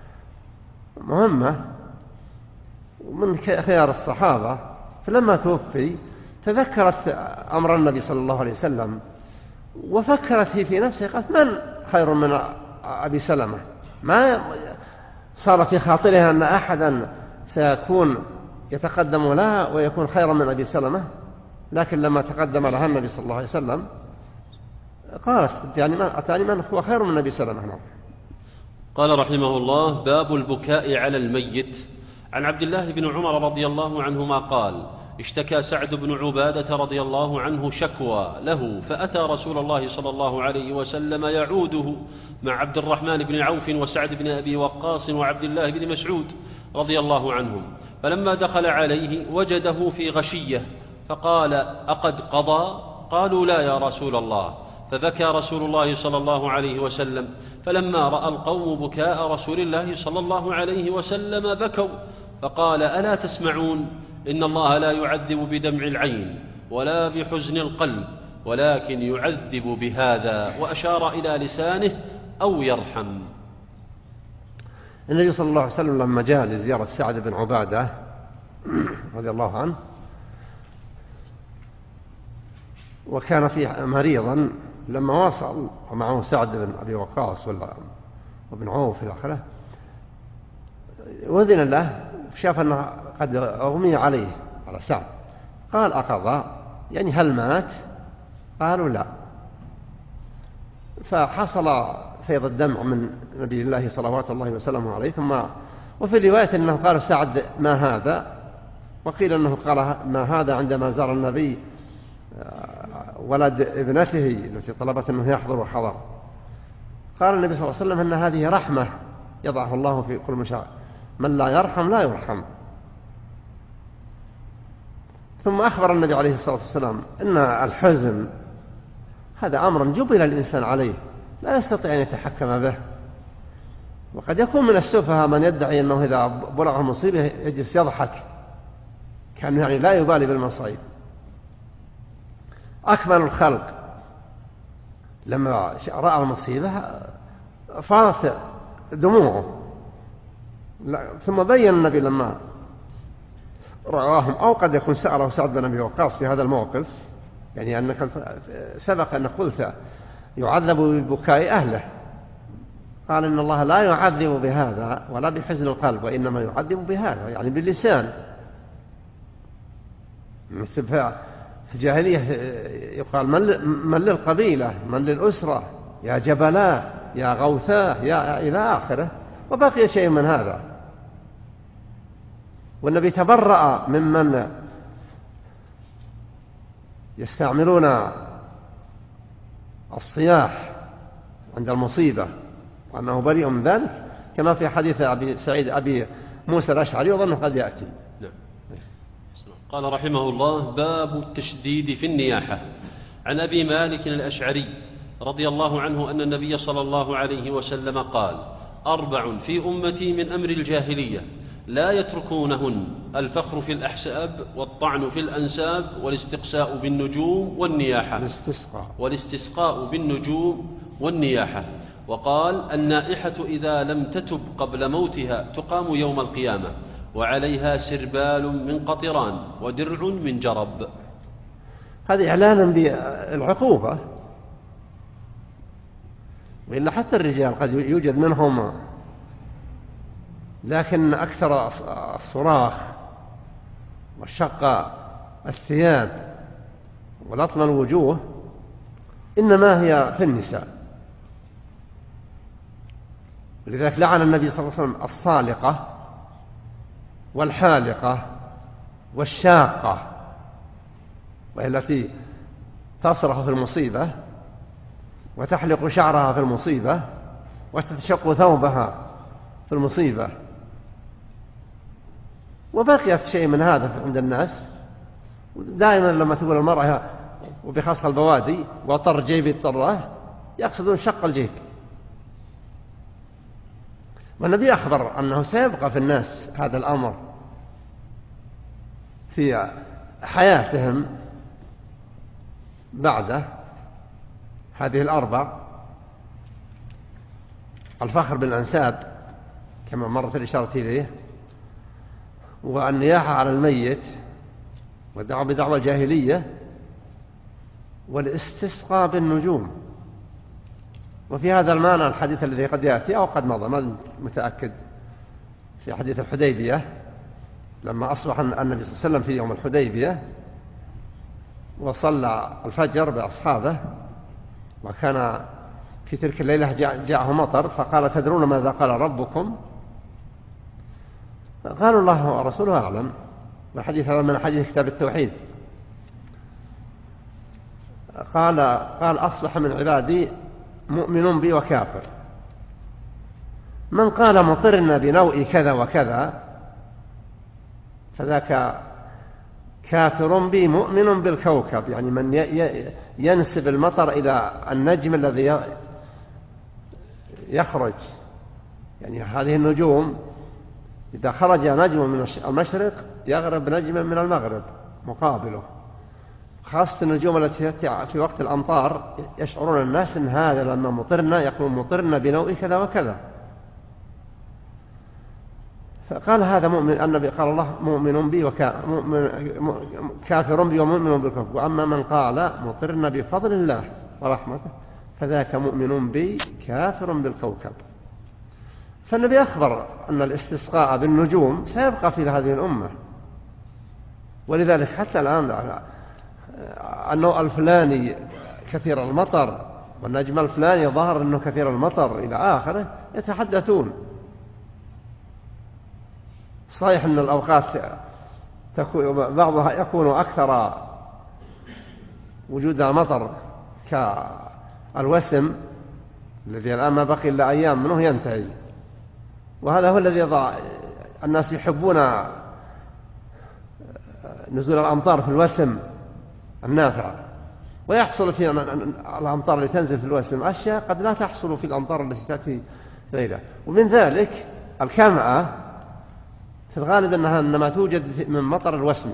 [SPEAKER 2] مهمة من خيار الصحابة. فلما توفي تذكرت أمر النبي صلى الله عليه وسلم وفكرت هي في نفسها، قالت من خير من أبي سلمة؟ ما صار في خاطرها أن أحدا سيكون يتقدم لها ويكون خيرا من أبي سلمة، لكن لما تقدم لها النبي صلى الله عليه وسلم قالت أتاني من هو خير من أبي سلمة.
[SPEAKER 1] قال رحمه الله: باب البكاء على الميت. عن عبد الله بن عمر رضي الله عنهما قال: اشتكى سعد بن عبادة رضي الله عنه شكوى له، فأتى رسول الله صلى الله عليه وسلم يعوده مع عبد الرحمن بن عوف وسعد بن أبي وقاص وعبد الله بن مسعود رضي الله عنهم، فلما دخل عليه وجده في غشية فقال: أقد قضى؟ قالوا: لا يا رسول الله. فبكى رسول الله صلى الله عليه وسلم، فلما رأى القوم بكاء رسول الله صلى الله عليه وسلم بكوا، فقال: ألا تسمعون؟ إن الله لا يعذب بدمع العين ولا بحزن القلب، ولكن يعذب بهذا، وأشار إلى لسانه أو يرحم.
[SPEAKER 2] النبي صلى الله عليه وسلم لما جاء لزيارة سعد بن عبادة رضي الله عنه وكان فيه مريضا، لما وصل ومعه سعد بن أبي وقاص وابن عوف إلى آخره، وذن له، شاف أنه قد أغمي عليه على سعد، قال: أقضى؟ يعني هل مات؟ قالوا: لا. فحصل فيض الدمع من نبي الله صلوات الله وسلامه عليه. ثم وفي الرواية أنه قال سعد: ما هذا؟ وقيل أنه قال: ما هذا عندما زار النبي ولد ابنته التي طلبت أنه يحضر وحضر. قال النبي صلى الله عليه وسلم أن هذه رحمة يضعه الله في كل مشاعر، من لا يرحم لا يرحم. ثم أخبر النبي عليه الصلاة والسلام أن الحزن هذا أمر جبل الإنسان عليه، لا يستطيع أن يتحكم به. وقد يكون من السفهاء من يدعي أنه إذا بلغه مصيبة يجلس يضحك كان يعني لا يبالي بالمصائب. أكمل الخلق لما رأى المصيبة فاضت دموعه، ثم بين النبي لما رآهم، أو قد يكون سأله سعد بن أبي وقاص في هذا الموقف، يعني أنك سبق أن قلت يعذب ببكاء أهله، قال: إن الله لا يعذب بهذا ولا بحزن القلب، وإنما يعذب بهذا، يعني باللسان. مثل في الجاهلية يقال: من للقبيلة، من للأسرة، يا جبلاء، يا غوثاء، يا إلى آخره، وبقي شيء من هذا. والنبي تبرأ ممن يستعملون الصياح عند المصيبة، وأنه بريء من ذلك، كما في حديث أبي موسى الأشعري، وظنه قد يأتي.
[SPEAKER 1] قال رحمه الله: باب التشديد في النياحة. عن أبي مالك الأشعري رضي الله عنه أن النبي صلى الله عليه وسلم قال: 4 في أمتي من أمر الجاهلية لا يتركونهن: الفخر في الأحساب، والطعن في الأنساب، والاستقساء بالنجوم، والاستسقاء بالنجوم والنياحة. وقال: النائحة إذا لم تتب قبل موتها تقام يوم القيامة، وعليها سربال من قطران ودرع من جرب.
[SPEAKER 2] هذا إعلانا بالعقوبة، وإلا حتى الرجال قد يوجد منهم، لكن أكثر الصراخ والشق الثياب ولطم الوجوه إنما هي في النساء. لذلك لعن النبي صلى الله عليه وسلم الصالقة والحالقة والشاقة، وهي التي تصرخ في المصيبة وتحلق شعرها في المصيبة وتتشق ثوبها في المصيبة. وبقيت شيء من هذا عند الناس، دائما لما تقول المرأة وبخاصة البوادي وطر جيبي الطرة، يقصدون شق الجيب. والنبي أخبر أنه سيبقى في الناس هذا الأمر في حياتهم بعد هذه الأربع: الفخر بالأنساب كما مرت الإشارة إليه، والنياحة على الميت، والدعوة بدعوى الجاهلية، والاستسقاء بالنجوم. وفي هذا المعنى الحديث الذي قد يأتي أو قد مضى، ما متأكد، في حديث الحديبية لما أصبح النبي صلى الله عليه وسلم في يوم الحديبية وصلى الفجر بأصحابه، وكان في تلك الليلة جاءه مطر، فقال: تدرون ماذا قال ربكم؟ قالوا: الله ورسوله أعلم. والحديث هذا من حديث كتاب التوحيد. قال: أصبح من عبادي مؤمن بي وكافر. من قال مطرنا بنوء كذا وكذا فذاك كافر بي مؤمن بالكوكب، يعني من ينسب المطر إلى النجم الذي يخرج. يعني هذه النجوم إذا خرج نجم من المشرق يغرب نجم من المغرب مقابله، خاصة النجوم التي تأتي في وقت الأمطار يشعرون الناس أن هذا لما مطرنا يقول مطرنا بنوء كذا وكذا. فقال هذا مؤمن، النبي قال الله مؤمن بي كافر بي ومؤمن بالكفر. وأما من قال مطرنا بفضل الله ورحمته فذاك مؤمن بي كافر بالكوكب. فالنبي أخبر أن الاستسقاء بالنجوم سيبقى في هذه الأمة، ولذلك حتى الآن النوع الفلاني كثير المطر والنجم الفلاني ظهر أنه كثير المطر إلى آخره يتحدثون. صحيح أن الأوقات بعضها يكون أكثر وجود المطر كالوسم الذي الآن ما بقي إلا أيام منه ينتهي، وهذا هو الذي الناس يحبون نزول الأمطار في الوسم النافع، ويحصل في الأمطار اللي تنزل في الوسم أشياء قد لا تحصل في الأمطار التي تأتي غيرها. ومن ذلك الكمأة في الغالب إنما توجد من مطر الوسم،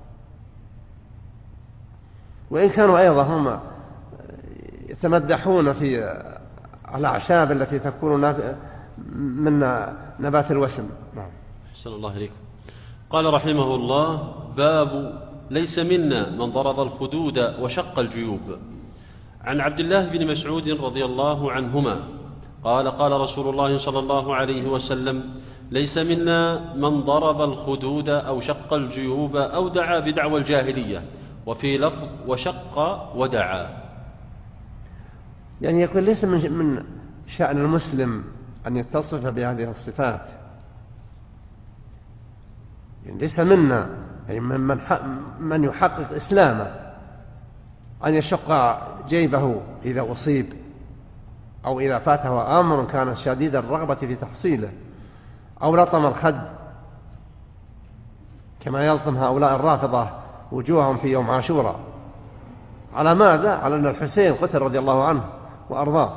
[SPEAKER 2] وإن كانوا أيضا هم يتمدحون في الأعشاب التي تكون من نبات الوسم.
[SPEAKER 1] أحسن الله إليكم. قال رحمه الله: باب ليس منا من ضرب الخدود وشق الجيوب. عن عبد الله بن مسعود رضي الله عنهما قال: قال رسول الله صلى الله عليه وسلم: ليس منا من ضرب الخدود أو شق الجيوب أو دعا بدعوى الجاهلية، وفي لفظ وشق ودعا.
[SPEAKER 2] يعني يقول ليس من شأن المسلم أن يتصف بهذه الصفات، يعني ليس منا، يعني من يحقق إسلامه أن يشق جيبه إذا أصيب أو إذا فاته أمر كان شديد الرغبة في تحصيله، أو لطم الخد كما يلطم هؤلاء الرافضة وجوههم في يوم عاشوراء. على ماذا؟ على أن الحسين قتل رضي الله عنه وأرضاه.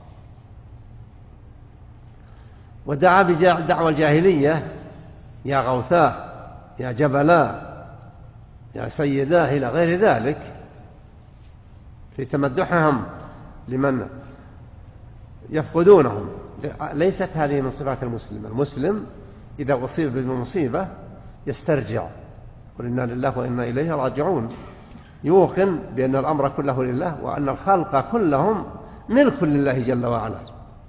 [SPEAKER 2] ودعا بدعوى الجاهلية: يا غوثاه، يا جبلاه، يا سيداه، إلى غير ذلك، في تمدحهم لمن يفقدونهم. ليست هذه من صفات المسلم. المسلم إذا أصيب بالمصيبة يسترجع، قل إنا لله وإنا إليه راجعون، يوقن بأن الأمر كله لله، وأن الخلق كلهم ملك لله جل وعلا،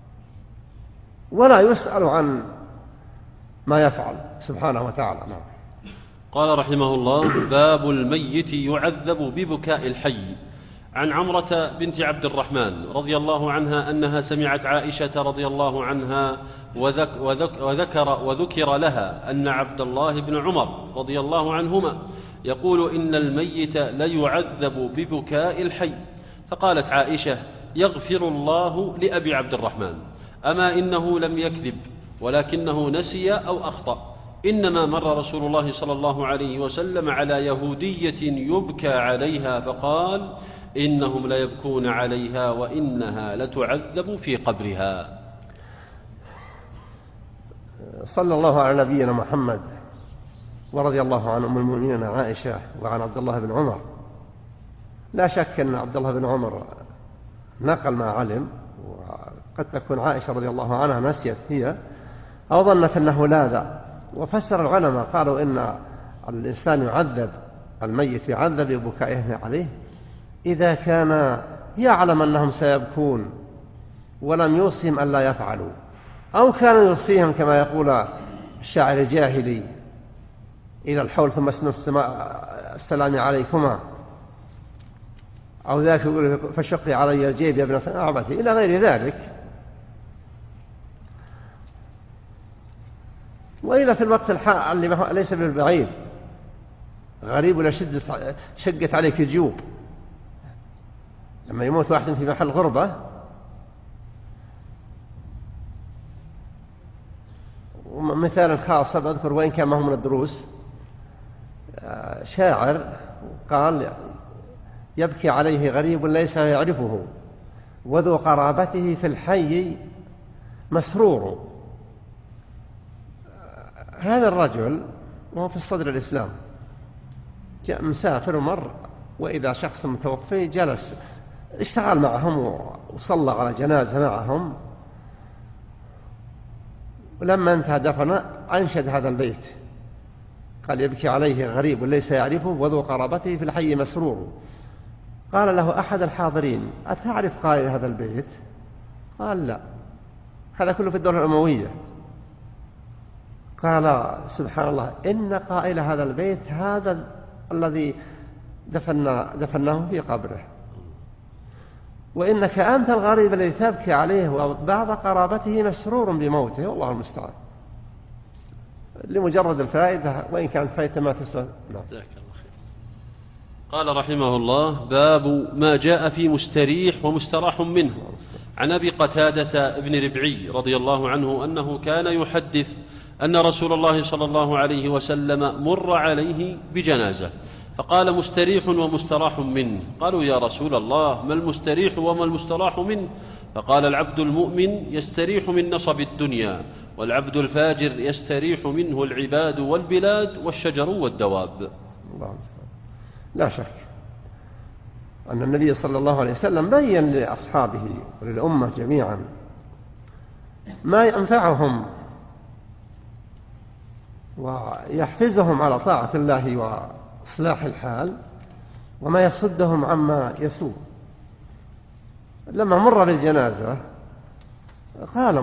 [SPEAKER 2] ولا يسأل عن ما يفعل سبحانه وتعالى.
[SPEAKER 1] قال رحمه الله: باب الميت يعذب ببكاء الحي. عن عمرة بنت عبد الرحمن رضي الله عنها أنها سمعت عائشة رضي الله عنها وذكر لها أن عبد الله بن عمر رضي الله عنهما يقول: إن الميت ليعذب ببكاء الحي. فقالت عائشة: يغفر الله لأبي عبد الرحمن، أما إنه لم يكذب ولكنه نسي أو أخطأ، إنما مر رسول الله صلى الله عليه وسلم على يهودية يبكى عليها فقال: إنهم ليبكون عليها وإنها لتعذب في قبرها.
[SPEAKER 2] صلى الله على نبينا محمد، ورضي الله عن أم المؤمنين عائشة وعن عبد الله بن عمر. لا شك أن عبد الله بن عمر نقل ما علم، وقد تكون عائشة رضي الله عنها نسيت هي أو ظنت أنه لاذ. وفسر العلماء قالوا إن الإنسان يعذب، الميت يعذب ببكائه عليه إذا كان يعلم أنهم سيبكون ولم يوصهم أن لا يفعلوا، أو كان يوصيهم كما يقول الشاعر الجاهلي: إلى الحول ثم السلام عليكما، أو ذاك يقول: فشقي علي الجيب يا ابن أعبتي، إلى غير ذلك. وإلى في الوقت اللي ليس بالبعيد غريب ولا شقت عليك الجيوب، لما يموت واحد في محل غربة مثالا خاصة بذكر وإن كان ما هو من الدروس. شاعر قال: يبكي عليه غريب ليس يعرفه، وذو قرابته في الحي مسرور. هذا الرجل وهو في الصدر الإسلام جاء مسافر ومر، وإذا شخص متوفي جلس اشتغل معهم وصلى على جنازة معهم، ولما انتهى دفنه أنشد هذا البيت، قال: يبكي عليه غريب ليس يعرفه، وذو قرابته في الحي مسرور. قال له أحد الحاضرين: أتعرف قائل هذا البيت؟ قال: لا، هذا كله في الدولة الأموية. قال: سبحان الله، إن قائل هذا البيت هذا الذي دفناه في قبره، وإنك أنت الغريب الذي تبكي عليه وبعض قرابته مسرور بموته، والله المستعان. لمجرد الفائدة، وإن كانت فائدة ما تسوى.
[SPEAKER 1] قال رحمه الله: باب ما جاء في مستريح ومستراح منه. عن أبي قتادة بن ربعي رضي الله عنه أنه كان يحدث أن رسول الله صلى الله عليه وسلم مر عليه بجنازة، فقال: مستريح ومستراح منه. قالوا: يا رسول الله، ما المستريح وما المستراح منه؟ فقال: العبد المؤمن يستريح من نصب الدنيا، والعبد الفاجر يستريح منه العباد والبلاد والشجر والدواب.
[SPEAKER 2] الله. لا شك أن النبي صلى الله عليه وسلم بين لأصحابه وللأمة جميعا ما ينفعهم ويحفزهم على طاعة الله وإصلاح الحال، وما يصدهم عما يسوء. لما مر بالجنازة قال: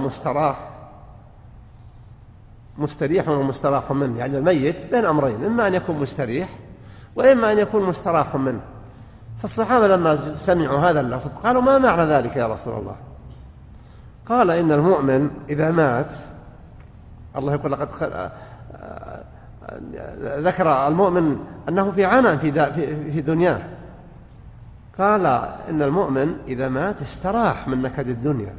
[SPEAKER 2] مستريح ومستراح منه، يعني الميت بين أمرين: إما أن يكون مستريح وإما أن يكون مستراح منه. فالصحابة لما سمعوا هذا اللفظ قالوا: ما معنى ذلك يا رسول الله؟ قال: إن المؤمن إذا مات، الله يقول: لقد ذكر المؤمن أنه في عناء في دنياه، قال: إن المؤمن إذا مات استراح من نكد الدنيا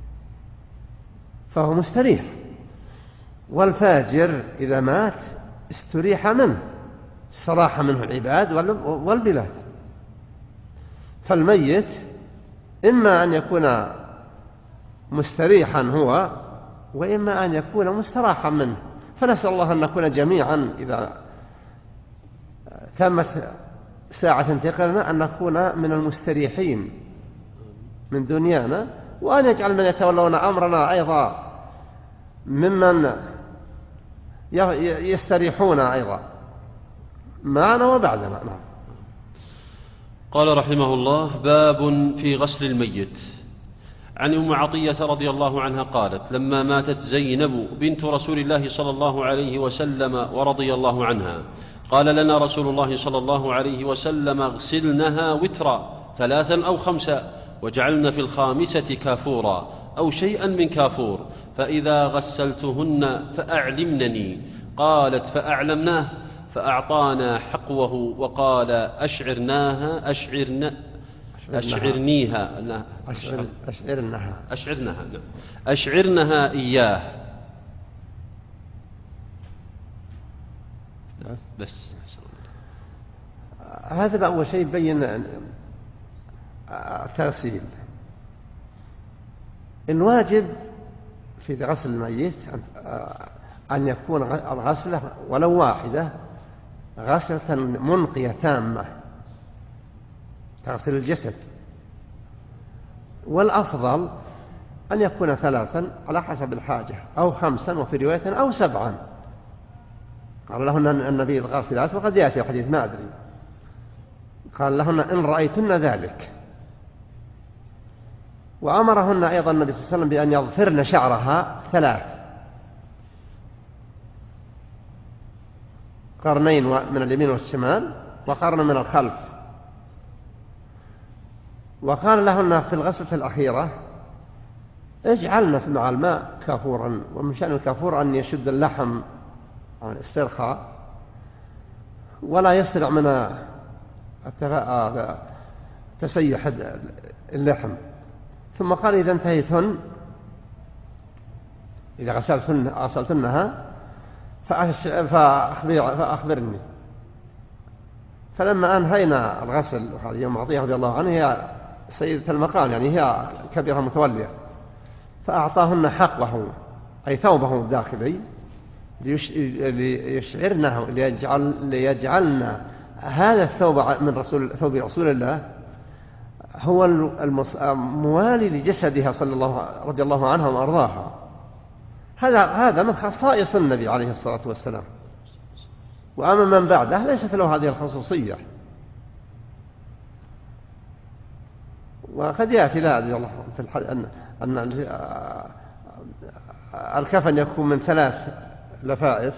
[SPEAKER 2] فهو مستريح، والفاجر إذا مات استريح منه، استراح منه العباد والبلاد. فالميت إما أن يكون مستريحا هو، وإما أن يكون مستراحا منه. فنسأل الله أن نكون جميعا إذا تمت ساعة انتقالنا أن نكون من المستريحين من دنيانا، وأن يجعل من يتولون أمرنا أيضا ممن يستريحون أيضا معنا وبعدنا. نعم.
[SPEAKER 1] قال رحمه الله: باب في غسل الميت. عن أم عطية رضي الله عنها قالت: لما ماتت زينب بنت رسول الله صلى الله عليه وسلم ورضي الله عنها، قال لنا رسول الله صلى الله عليه وسلم: اغسلنها وترا 3 أو 5، وجعلن في الخامسة كافورا أو شيئا من كافور، فإذا غسلتهن فأعلمنني. قالت: فأعلمناه، فأعطانا حقوه وقال: أشعرنها إياه. بس
[SPEAKER 2] هذا أول شيء يبين التغسيل. الواجب في غسل الميت أن يكون الغسلة ولو واحدة غسلة منقية تامة تغسل الجسد، والأفضل أن يكون 3 على حسب الحاجة، أو 5 وفي رواية أو 7. قال لهن النبي الغاسلات، وقد يأتي حديث ما أدري، قال لهن إن رأيتن ذلك. وأمرهن أيضا النبي صلى الله عليه وسلم بأن يظفرن شعرها 3 قرنين من اليمين والشمال وقرن من الخلف. وقال لهن في الغسلة الأخيرة اجعلن مع الماء كافورا، ومن شأن الكافور أن يشد اللحم عن الاسترخاء ولا يسرع من تسيح اللحم. ثم قال إذا انتهيتن، إذا غسلتنها فأخبرني. فلما أنهينا الغسل، وهذه أم عطية رضي الله عنها هي سيدة المقام، يعني هي كبيرة متولية، فأعطاهن حقه أي ثوبه الداخلي ليشعرنه ليجعلنا هذا الثوب من ثوب رسول الله هو الموالي لجسدها رضي الله عنها وأرضاها. هذا من خصائص النبي عليه الصلاة والسلام، وأما من بعده ليست له هذه الخصوصية. وقد يأتي لا أدري الله في أن الكفن يكون من 3 لفائف.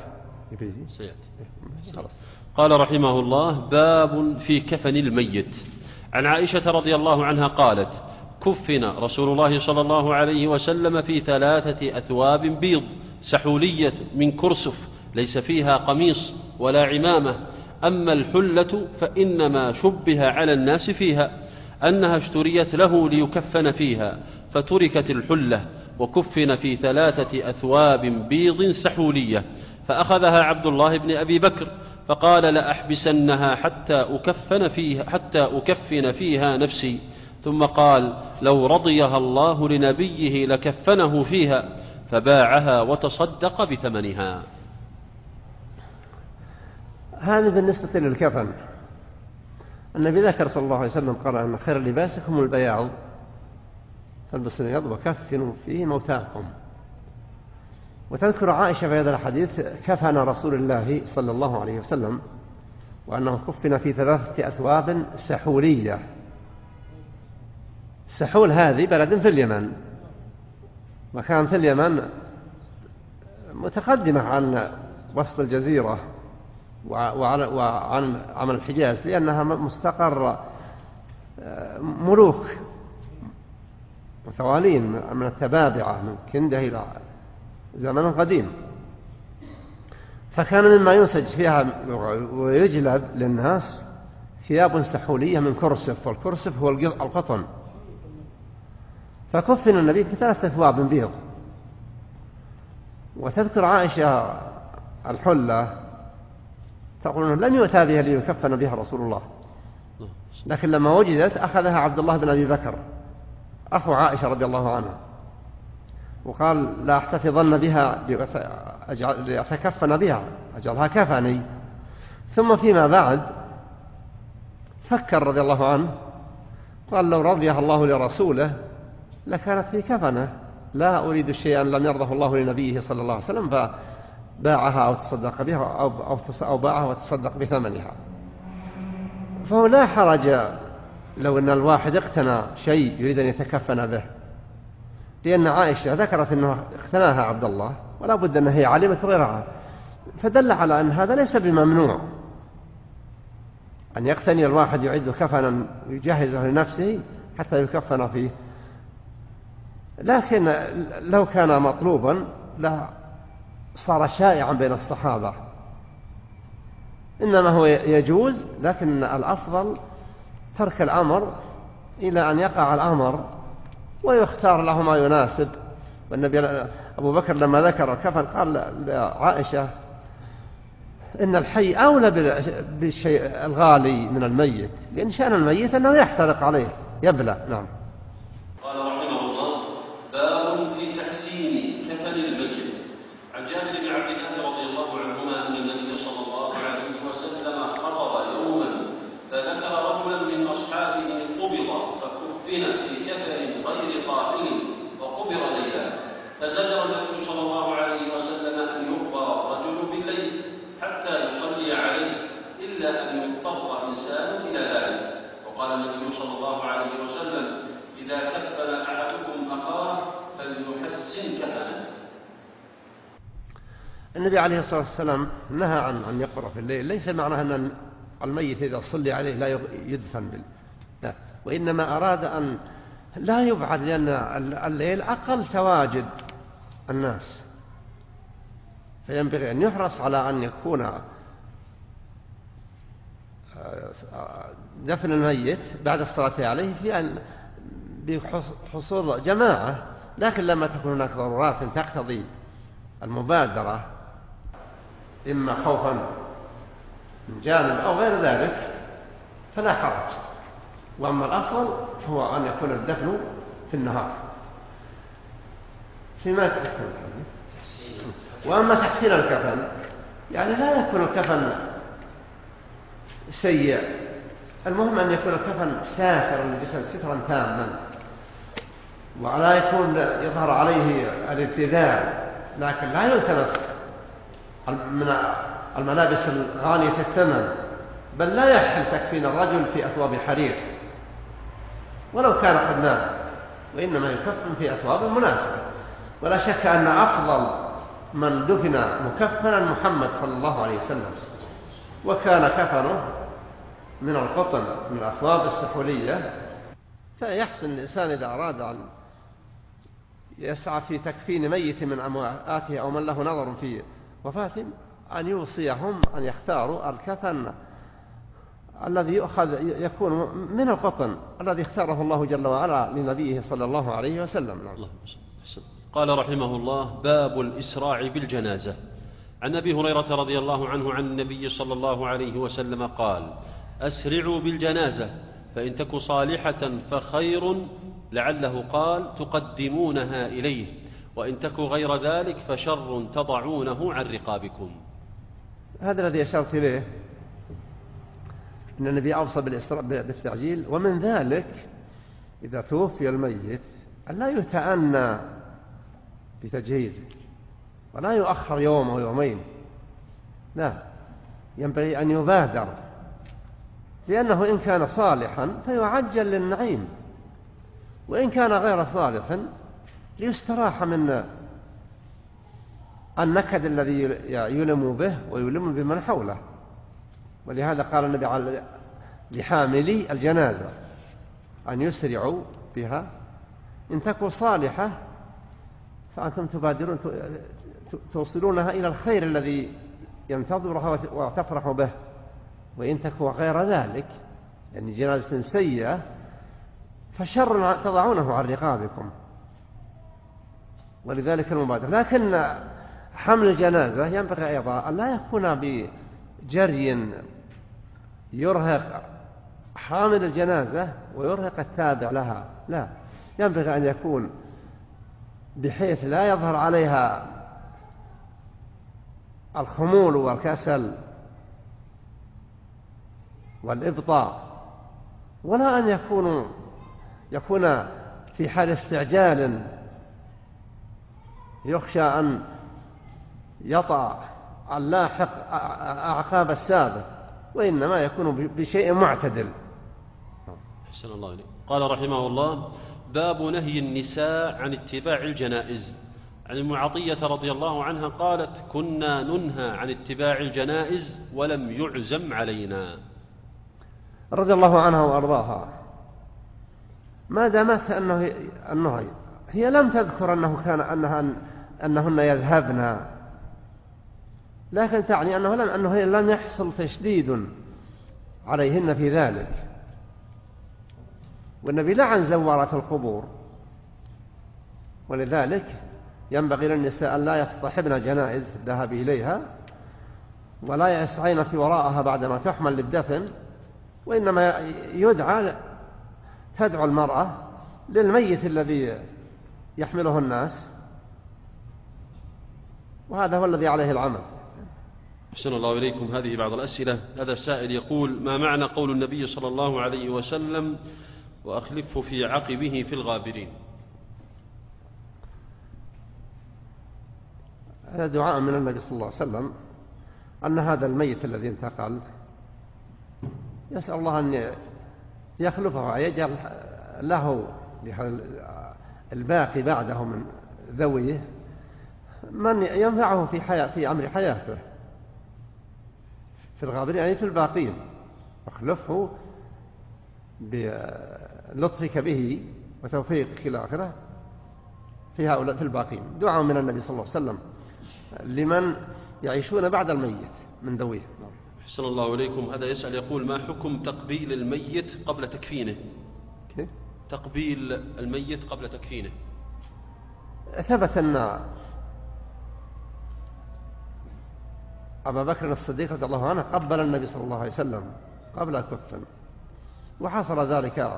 [SPEAKER 1] قال رحمه الله: باب في كفن الميت. عن عائشة رضي الله عنها قالت: كفن رسول الله صلى الله عليه وسلم في 3 أثواب بيض سحولية من كرسف ليس فيها قميص ولا عمامة. أما الحلة فإنما شبه على الناس فيها أنها اشتريت له ليكفن فيها، فتركت الحلة وكفن في 3 أثواب بيض سحولية. فأخذها عبد الله بن أبي بكر فقال: لأحبسنها حتى أكفن فيها نفسي. ثم قال: لو رضيها الله لنبيه لكفنه فيها، فباعها وتصدق بثمنها.
[SPEAKER 2] هذا بالنسبة للكفن. النبي ذكر صلى الله عليه وسلم قال أن خير لباسكم البياض فالبسوا البياض وكفنوا فيه موتاكم. وتذكر عائشة في هذا الحديث كفن رسول الله صلى الله عليه وسلم وأنه كفن في 3 أثواب سحولية. سحول هذه بلد في اليمن، مكان في اليمن متقدمة عن وسط الجزيرة وعن عمل الحجاز، لأنها مستقر ملوك متوالين من التبابعة من كنده إلى زمن قديم. فكان مما ينسج فيها ويجلب للناس ثياب سحولية من كرسف، والكرسف هو القطن. فكفن النبي ب3 أثواب بيض. وتذكر عائشة الحلة تقول لم يؤتى بها ليكفن بها رسول الله، لكن لما وجدت أخذها عبد الله بن أبي بكر أخو عائشة رضي الله عنها وقال: لا أحتفظن بها لأتكفن بها، أجعلها كفني. ثم فيما بعد فكر رضي الله عنه قال: لو رضيها الله لرسوله لكانت في كفنه، لا أريد شيئا لم يرضه الله لنبيه صلى الله عليه وسلم، فباعها أو تصدق بها أو باعها وتصدق بثمنها. فهو لا حرج لو أن الواحد اقتنى شيء يريد أن يتكفن به، لأن عائشة ذكرت أنه اقتناها عبد الله ولا بد أنها هي علمت غيرها، فدل على أن هذا ليس بممنوع أن يقتني الواحد يعد كفنا يجهزه لنفسه حتى يكفن فيه. لكن لو كان مطلوبا لا صار شائعا بين الصحابة، إنما هو يجوز، لكن الأفضل ترك الأمر إلى أن يقع الأمر ويختار له ما يناسب. والنبي أبو بكر لما ذكر الكفن قال لعائشة: إن الحي أولى بالشيء الغالي من الميت، لأن شأن الميت أنه يحترق عليه يبلى. نعم.
[SPEAKER 1] قال رحمه الله: باب في تحسين كفن الميت. عن جابر بن عبد الله حتى يصلي عليه إلا أن يضطر إنسان إلى ذلك. وقال النبي صلى الله عليه وسلم: إذا كفن أحدكم أخاه فليحسن كفنه.
[SPEAKER 2] النبي عليه الصلاة والسلام نهى عن أن يقرأ في الليل، ليس معناه أن الميت إذا صلي عليه لا يدفن لا، وإنما أراد أن لا يبعد، لأن الليل أقل تواجد الناس، فينبغي أن يحرص على أن يكون دفن الميت بعد الصلاة عليه في أن بحصول جماعة، لكن لما تكون هناك ضرورات تقتضي المبادرة إما خوفا من جانب أو غير ذلك فلا حرج. وأما الأفضل هو أن يكون الدفن في النهار فيما تحسن الكفن. وأما تحسين الكفن يعني لا يكون الكفن سيء، المهم أن يكون الكفن ساتر للجسد سترا تاما، ولا يكون يظهر عليه الابتذال، لكن لا يلتمس من الملابس الغالية الثمن، بل لا يحل تكفين الرجل في أثواب حرير ولو كان قد مات، وإنما يكفن في أثواب مناسبة. ولا شك أن أفضل من دفن مكفنا محمد صلى الله عليه وسلم، وكان كفنه من القطن من الأثواب السحولية. فيحسن الإنسان إذا أراد أن يسعى في تكفين ميت من أمواته أو من له نظر في وفاته أن يوصيهم أن يختاروا الكفن الذي يكون من القطن الذي اختاره الله جل وعلا لنبيه صلى الله عليه وسلم.
[SPEAKER 1] قال رحمه الله: باب الإسراع بالجنازة. عن أبي هريرة رضي الله عنه عن النبي صلى الله عليه وسلم قال: أسرعوا بالجنازة فإن تك صالحة فخير، لعله قال: تقدمونها إليه، وإن تك غير ذلك فشر تضعونه عن رقابكم.
[SPEAKER 2] هذا الذي أشرت إليه، أن النبي أوصى بالإسراع بالتعجيل، ومن ذلك إذا توفي الميت أن لا يتأنى بتجهيزه ولا يؤخر يوم أو يومين، لا، ينبغي أن يبادر، لأنه إن كان صالحا فيعجل للنعيم، وإن كان غير صالح ليستراح من النكد الذي يلم به ويلم بمن حوله. ولهذا قال النبي لحاملي الجنازة أن يسرعوا بها، إن تكون صالحة فأنتم تبادرون توصلونها إلى الخير الذي ينتظرها وتفرح به، وإن تكون غير ذلك يعني جنازة سيئة فشر تضعونه عن رقابكم، ولذلك المبادرة. لكن حمل الجنازة ينبغي أيضا أن لا يكون بجري يرهق حامل الجنازة ويرهق التابع لها، لا، ينبغي أن يكون بحيث لا يظهر عليها الخمول والكسل والإبطاء، ولا أن يكون في حال استعجال يخشى أن يطأ اللاحق أعقاب السابق، وإنما يكون بشيء معتدل.
[SPEAKER 1] حسن الله عليك. قال رحمه الله: باب نهي النساء عن اتباع الجنائز. عن أم عطية رضي الله عنها قالت: كنا ننهى عن اتباع الجنائز ولم يعزم علينا.
[SPEAKER 2] رضي الله عنها وأرضاها، ما دامت أنه هي لم تذكر أنهن يذهبن، لكن تعني أنه لم يحصل تشديد عليهن في ذلك. والنبي لعن زوارات القبور، ولذلك ينبغي للنساء أن لا يصطحبن جنائز الذهاب إليها، ولا يسعين في وراءها بعدما تحمل للدفن، وإنما تدعو المرأة للميت الذي يحمله الناس، وهذا هو الذي عليه العمل.
[SPEAKER 1] أحسن الله إليكم. هذه بعض الأسئلة. هذا السائل يقول: ما معنى قول النبي صلى الله عليه وسلم: وأخلفه في عقبه في الغابرين؟
[SPEAKER 2] هذا دعاء من النبي صلى الله عليه وسلم أن هذا الميت الذي انتقل يسأل الله أن يخلفه ويجعل له الباقي بعده من ذويه من ينفعه في أمر حياته في الغابرين، يعني في الباقين، اخلفه بلطفك به وتوفيقك الآخرة في هؤلاء في الباقين. دعاء من النبي صلى الله عليه وسلم لمن يعيشون بعد الميت من ذويه.
[SPEAKER 1] أحسن الله إليكم. هذا يسأل يقول: ما حكم تقبيل الميت قبل تكفينه؟ تقبيل الميت قبل تكفينه.
[SPEAKER 2] ثبت أن أبا بكر الصديق رضي الله عنه قبل النبي صلى الله عليه وسلم قبل كفن، وحصل ذلك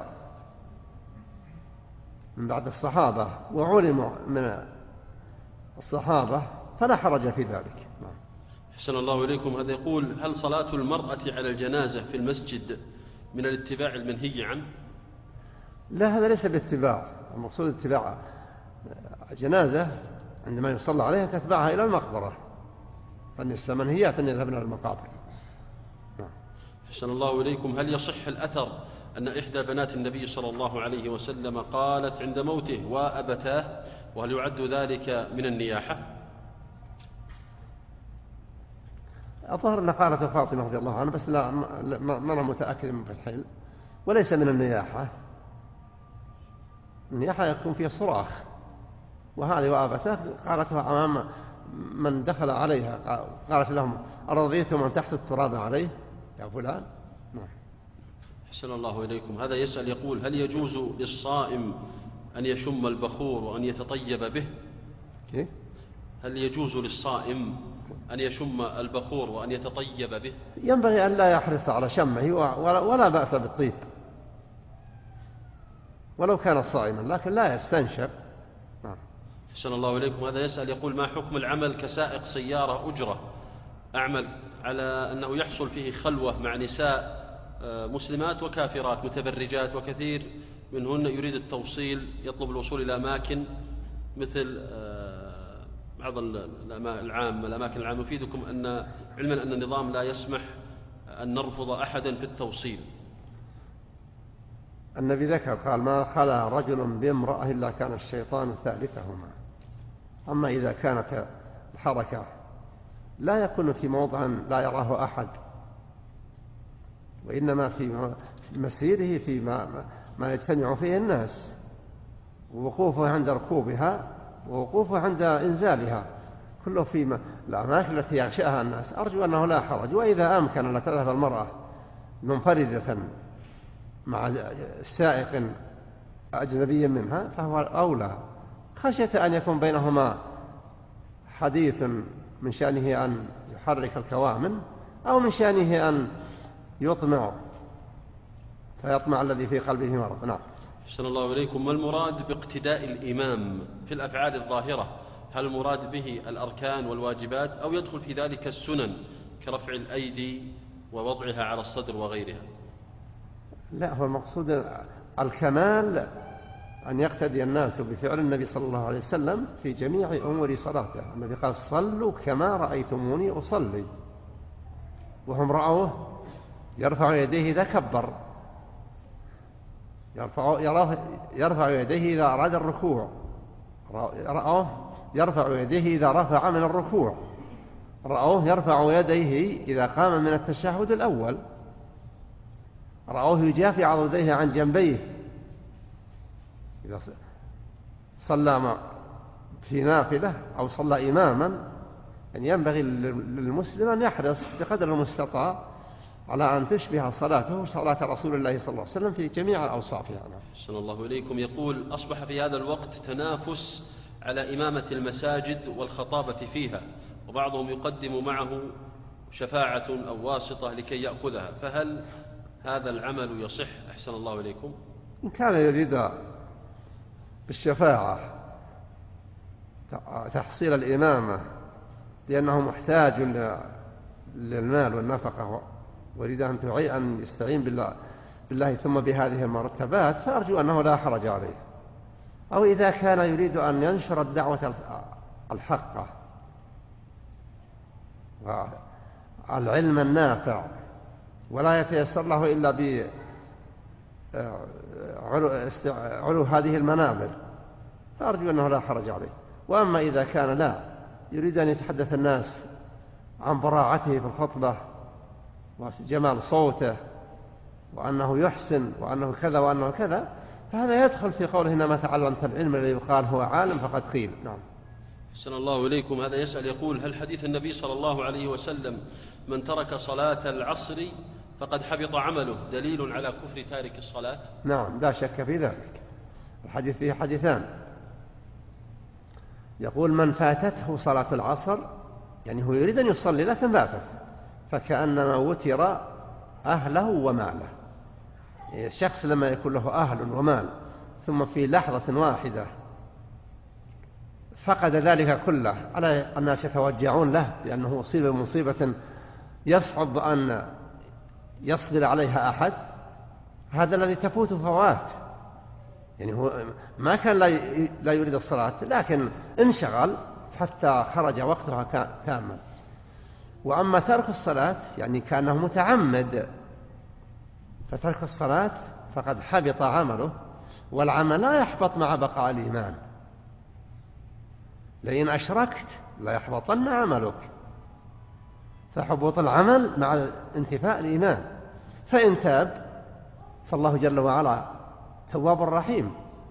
[SPEAKER 2] من بعد الصحابة وعلم من الصحابة فلا حرج في ذلك.
[SPEAKER 1] أحسن الله إليكم. هذا يقول: هل صلاة المرأة على الجنازة في المسجد من الاتباع المنهي عنه؟
[SPEAKER 2] لا، هذا ليس باتباع. المقصود اتباع الجنازة عندما يصلى عليها تتبعها إلى المقبرة، فالنساء منهيات أن يذهبن إلى المقابر.
[SPEAKER 1] أحسن الله إليكم. هل يصح الأثر أن إحدى بنات النبي صلى الله عليه وسلم قالت عند موته وأبتاه، وهل يعد ذلك من النياحة؟
[SPEAKER 2] الظاهر أن قالت فاطمة رضي الله عنها، بس لا ما أنا متأكد من فتحيل، وليس من النياحة. النياحة يكون فيها صراخ، وهذه وأبتاه قالتها أمام من دخل عليها، قالت لهم: أرضيتم أن تحت التراب عليه يا فلان؟ نعم.
[SPEAKER 1] أحسن الله إليكم. هذا يسأل يقول: هل يجوز للصائم أن يشم البخور وأن يتطيب به؟ هل يجوز للصائم أن يشم البخور وأن يتطيب به؟
[SPEAKER 2] ينبغي أن لا يحرص على شمه، ولا بأس بالطيب ولو كان صائما، لكن لا يستنشق.
[SPEAKER 1] أحسن الله إليكم. هذا يسأل يقول: ما حكم العمل كسائق سيارة أجرة، أعمل على أنه يحصل فيه خلوة مع نساء مسلمات وكافرات متبرجات، وكثير منهن يريد التوصيل، يطلب الوصول إلى أماكن مثل بعض الأماكن العامة. يفيدكم أن علما أن النظام لا يسمح أن نرفض أحدا في التوصيل.
[SPEAKER 2] النبي ذكر قال: ما خلا رجل بامرأة إلا كان الشيطان ثالثهما. أما إذا كانت الحركة لا يكون في موضع لا يراه أحد، وإنما في مسيره في ما يجتمع فيه الناس، ووقوفه عند ركوبها ووقوفه عند إنزالها، كله في الأماكن التي يغشاها الناس، أرجو أنه لا حرج. وإذا أمكن أن تذهب المرأة منفردة مع سائق أجنبي منها فهو أولى، خشية أن يكون بينهما حديث من شأنه أن يحرك الكوامن، أو من شأنه أن يطمع فيطمع الذي في قلبه مرض. نعم.
[SPEAKER 1] أحسن الله إليكم. ما المراد باقتداء الإمام في الأفعال الظاهرة؟ هل المراد به الأركان والواجبات، أو يدخل في ذلك السنن كرفع الأيدي ووضعها على الصدر وغيرها؟
[SPEAKER 2] لا، هو المقصود الكمال أن يقتدي الناس بفعل النبي صلى الله عليه وسلم في جميع أمور صلاته. النبي قال: صلوا كما رأيتموني أصلي، وهم رأوه يرفع يديه إذا كبر، يرفع يديه إذا أراد الركوع، رأوه يرفع يديه إذا رفع من الركوع، رأوه يرفع يديه إذا قام من التشهد الأول، رأوه يجافي عضديه عن جنبيه إذا صلى في نافلة أو صلى إماما. يعني ينبغي للمسلم أن يحرص بقدر المستطاع على أن تشبه صلاته صلاة رسول الله صلى الله عليه وسلم في جميع الأوصاف. يعني
[SPEAKER 1] أحسن الله إليكم. يقول: أصبح في هذا الوقت تنافس على إمامة المساجد والخطابة فيها، وبعضهم يقدم معه شفاعة أو واسطة لكي يأخذها، فهل هذا العمل يصح؟ أحسن الله إليكم.
[SPEAKER 2] إن كان يريد بالشفاعة تحصيل الإمامة لأنه محتاج للمال والنفقة، ويريد أن يستعين بالله ثم بهذه المرتبات، فأرجو أنه لا حرج عليه. أو إذا كان يريد أن ينشر الدعوة الحقة العلم النافع ولا يتيسر له إلا بعلو هذه المنابر، فأرجو أنه لا حرج عليه. وأما إذا كان لا يريد أن يتحدث الناس عن براعته في الخطبة وجمال صوته وأنه يحسن وأنه كذا وأنه كذا، فهذا يدخل في قوله إنما تعلمت العلم الذي يقال هو عالم فقد قيل. نعم.
[SPEAKER 1] أحسن الله إليكم. هذا يسأل يقول: هل حديث النبي صلى الله عليه وسلم من ترك صلاة العصر فقد حبط عمله دليل على كفر تارك الصلاة؟
[SPEAKER 2] نعم، لا شك في ذلك. الحديث فيه حديثان، يقول من فاتته صلاة العصر، يعني هو يريد أن يصلي لكن فاتت، فكأنما وتر أهله وماله. الشخص لما يكون له أهل ومال ثم في لحظة واحدة فقد ذلك كله، على الناس يتوجعون له لأنه أصيب بمصيبة يصعب أن يصبر عليها أحد، هذا الذي تفوته فوات. يعني هو ما كان لا يريد الصلاة لكن انشغل حتى خرج وقتها كامل. وأما ترك الصلاة يعني كأنه متعمد، فترك الصلاة فقد حبط عمله، والعمل لا يحبط مع بقاء الإيمان، لئن أشركت لا يحبطن عملك، فحبوط العمل مع انتفاء الإيمان. فإن تاب فالله جل وعلا تواب رحيم،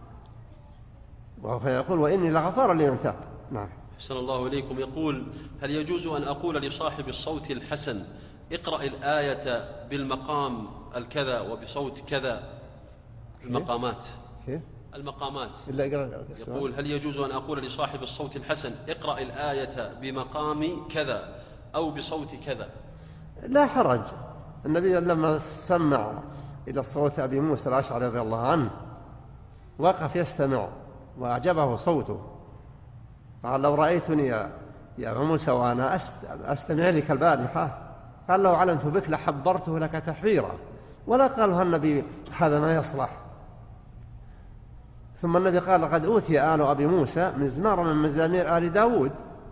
[SPEAKER 2] وهو يقول وإني لغفار لمن تاب. نعم.
[SPEAKER 1] أحسن الله إليكم. يقول: هل يجوز أن أقول لصاحب الصوت الحسن اقرأ الآية بالمقام الكذا وبصوت كذا؟ المقامات المقامات. يقول: هل يجوز أن أقول لصاحب الصوت الحسن اقرأ الآية بمقام كذا أو بصوت كذا؟
[SPEAKER 2] لا حرج. النبي لما سمع إلى صوت أبي موسى الأشعري رضي الله عنه وقف يستمع وأعجبه صوته، قال: لو رأيتني يا أبا موسى وأنا أستمع لك البارحة، قال: لو علمت بك لحبرته لك تحبيرا. ولا قال النبي هذا ما يصلح. ثم النبي قال: لقد أوتي آل أبي موسى مزمار من مزامير آل داود.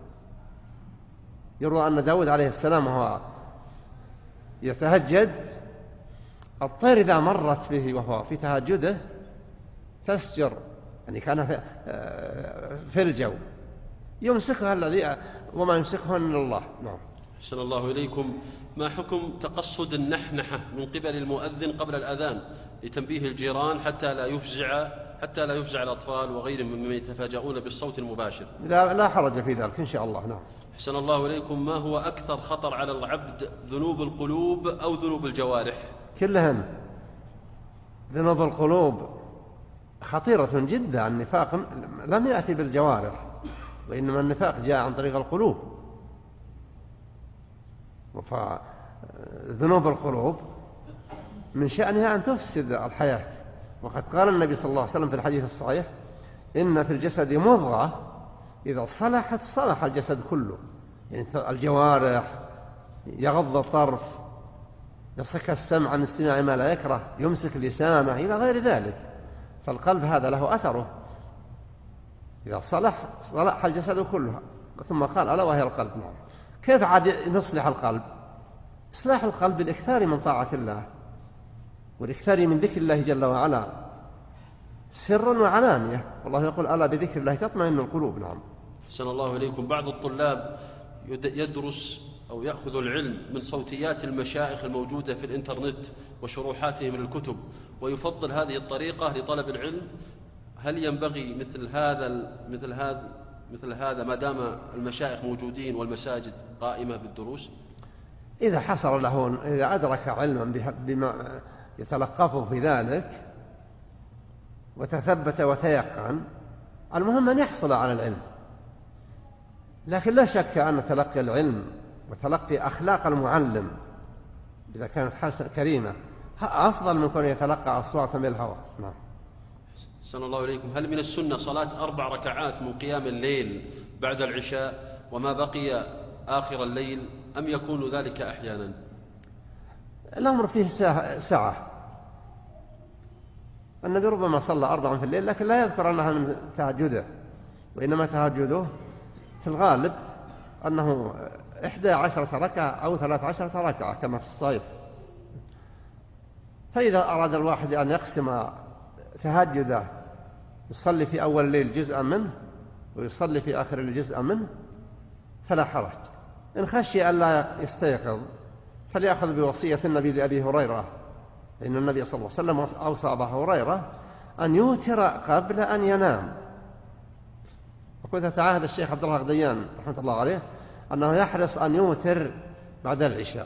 [SPEAKER 2] يروى أن داود عليه السلام وهو يتهجد، الطير إذا مرت به وهو في تهجده تسجر، يعني كان في الجو، يمسكها الذي وما يمسكه إلا الله. نعم.
[SPEAKER 1] أحسن الله إليكم. ما حكم تقصد النحنحة من قبل المؤذن قبل الأذان لتنبيه الجيران حتى لا يفزع الأطفال وغيرهم ممن يتفاجؤون بالصوت المباشر؟
[SPEAKER 2] لا حرج في ذلك إن شاء الله. نعم.
[SPEAKER 1] أحسن الله إليكم. ما هو أكثر خطر على العبد، ذنوب القلوب أو ذنوب الجوارح؟
[SPEAKER 2] كلهم. ذنوب القلوب خطيرة جدا. النفاق لم يأتي بالجوارح، وإنما النفاق جاء عن طريق القلوب. فذنوب القلوب من شأنها أن تفسد الحياة، وقد قال النبي صلى الله عليه وسلم في الحديث الصحيح: إن في الجسد مضغة إذا صلحت صلح الجسد كله. يعني الجوارح، يغض الطرف، يصك السمع عن استماع ما لا يكره، يمسك لسانه إلى غير ذلك. فالقلب هذا له أثره، إذا صلح الجسد كله. ثم قال: ألا وهي القلب. نعم. كيف عاد نصلح القلب؟ إصلاح القلب بالإكثار من طاعة الله والإكثار من ذكر الله جل وعلا سرا وعلانية، والله يقول: ألا بذكر الله تطمئن القلوب. نعم.
[SPEAKER 1] أحسن الله إليكم. بعض الطلاب يدرس أو يأخذ العلم من صوتيات المشايخ الموجودة في الإنترنت وشروحاتهم للكتب، ويفضل هذه الطريقة لطلب العلم. هل ينبغي مثل هذا ما دام المشايخ موجودين والمساجد قائمة بالدروس؟
[SPEAKER 2] إذا حصل له، إذا أدرك علما بما يتلقفه في ذلك وتثبت وتيقن، المهم أن يحصل على العلم. لكن لا شك أن تلقي العلم وتلقي أخلاق المعلم إذا كانت حسنة كريمة أفضل من كون يتلقى أصواتا بالهوى. نعم.
[SPEAKER 1] أحسن الله إليكم. هل من السنة صلاة 4 ركعات من قيام الليل بعد العشاء وما بقي آخر الليل، أم يكون ذلك أحيانا؟
[SPEAKER 2] الأمر فيه ساعة. النبي ربما صلى 4 في الليل لكن لا يذكر أنها من تهجده، وإنما تهجده في الغالب أنه 11 ركعة أو 13 ركعة كما في الصيف. فإذا أراد الواحد أن يقسم تهجده يصلي في أول الليل جزءا منه ويصلي في آخر الليل جزءا منه فلا حرج. إن خشي أن لا يستيقظ فليأخذ بوصية النبي لأبي هريرة، إن النبي صلى الله عليه وسلم أوصى أبا هريرة أن يوتر قبل أن ينام. وكنت أتعاهد الشيخ عبد الله غديان رحمة الله عليه أنه يحرص أن يوتر بعد العشاء.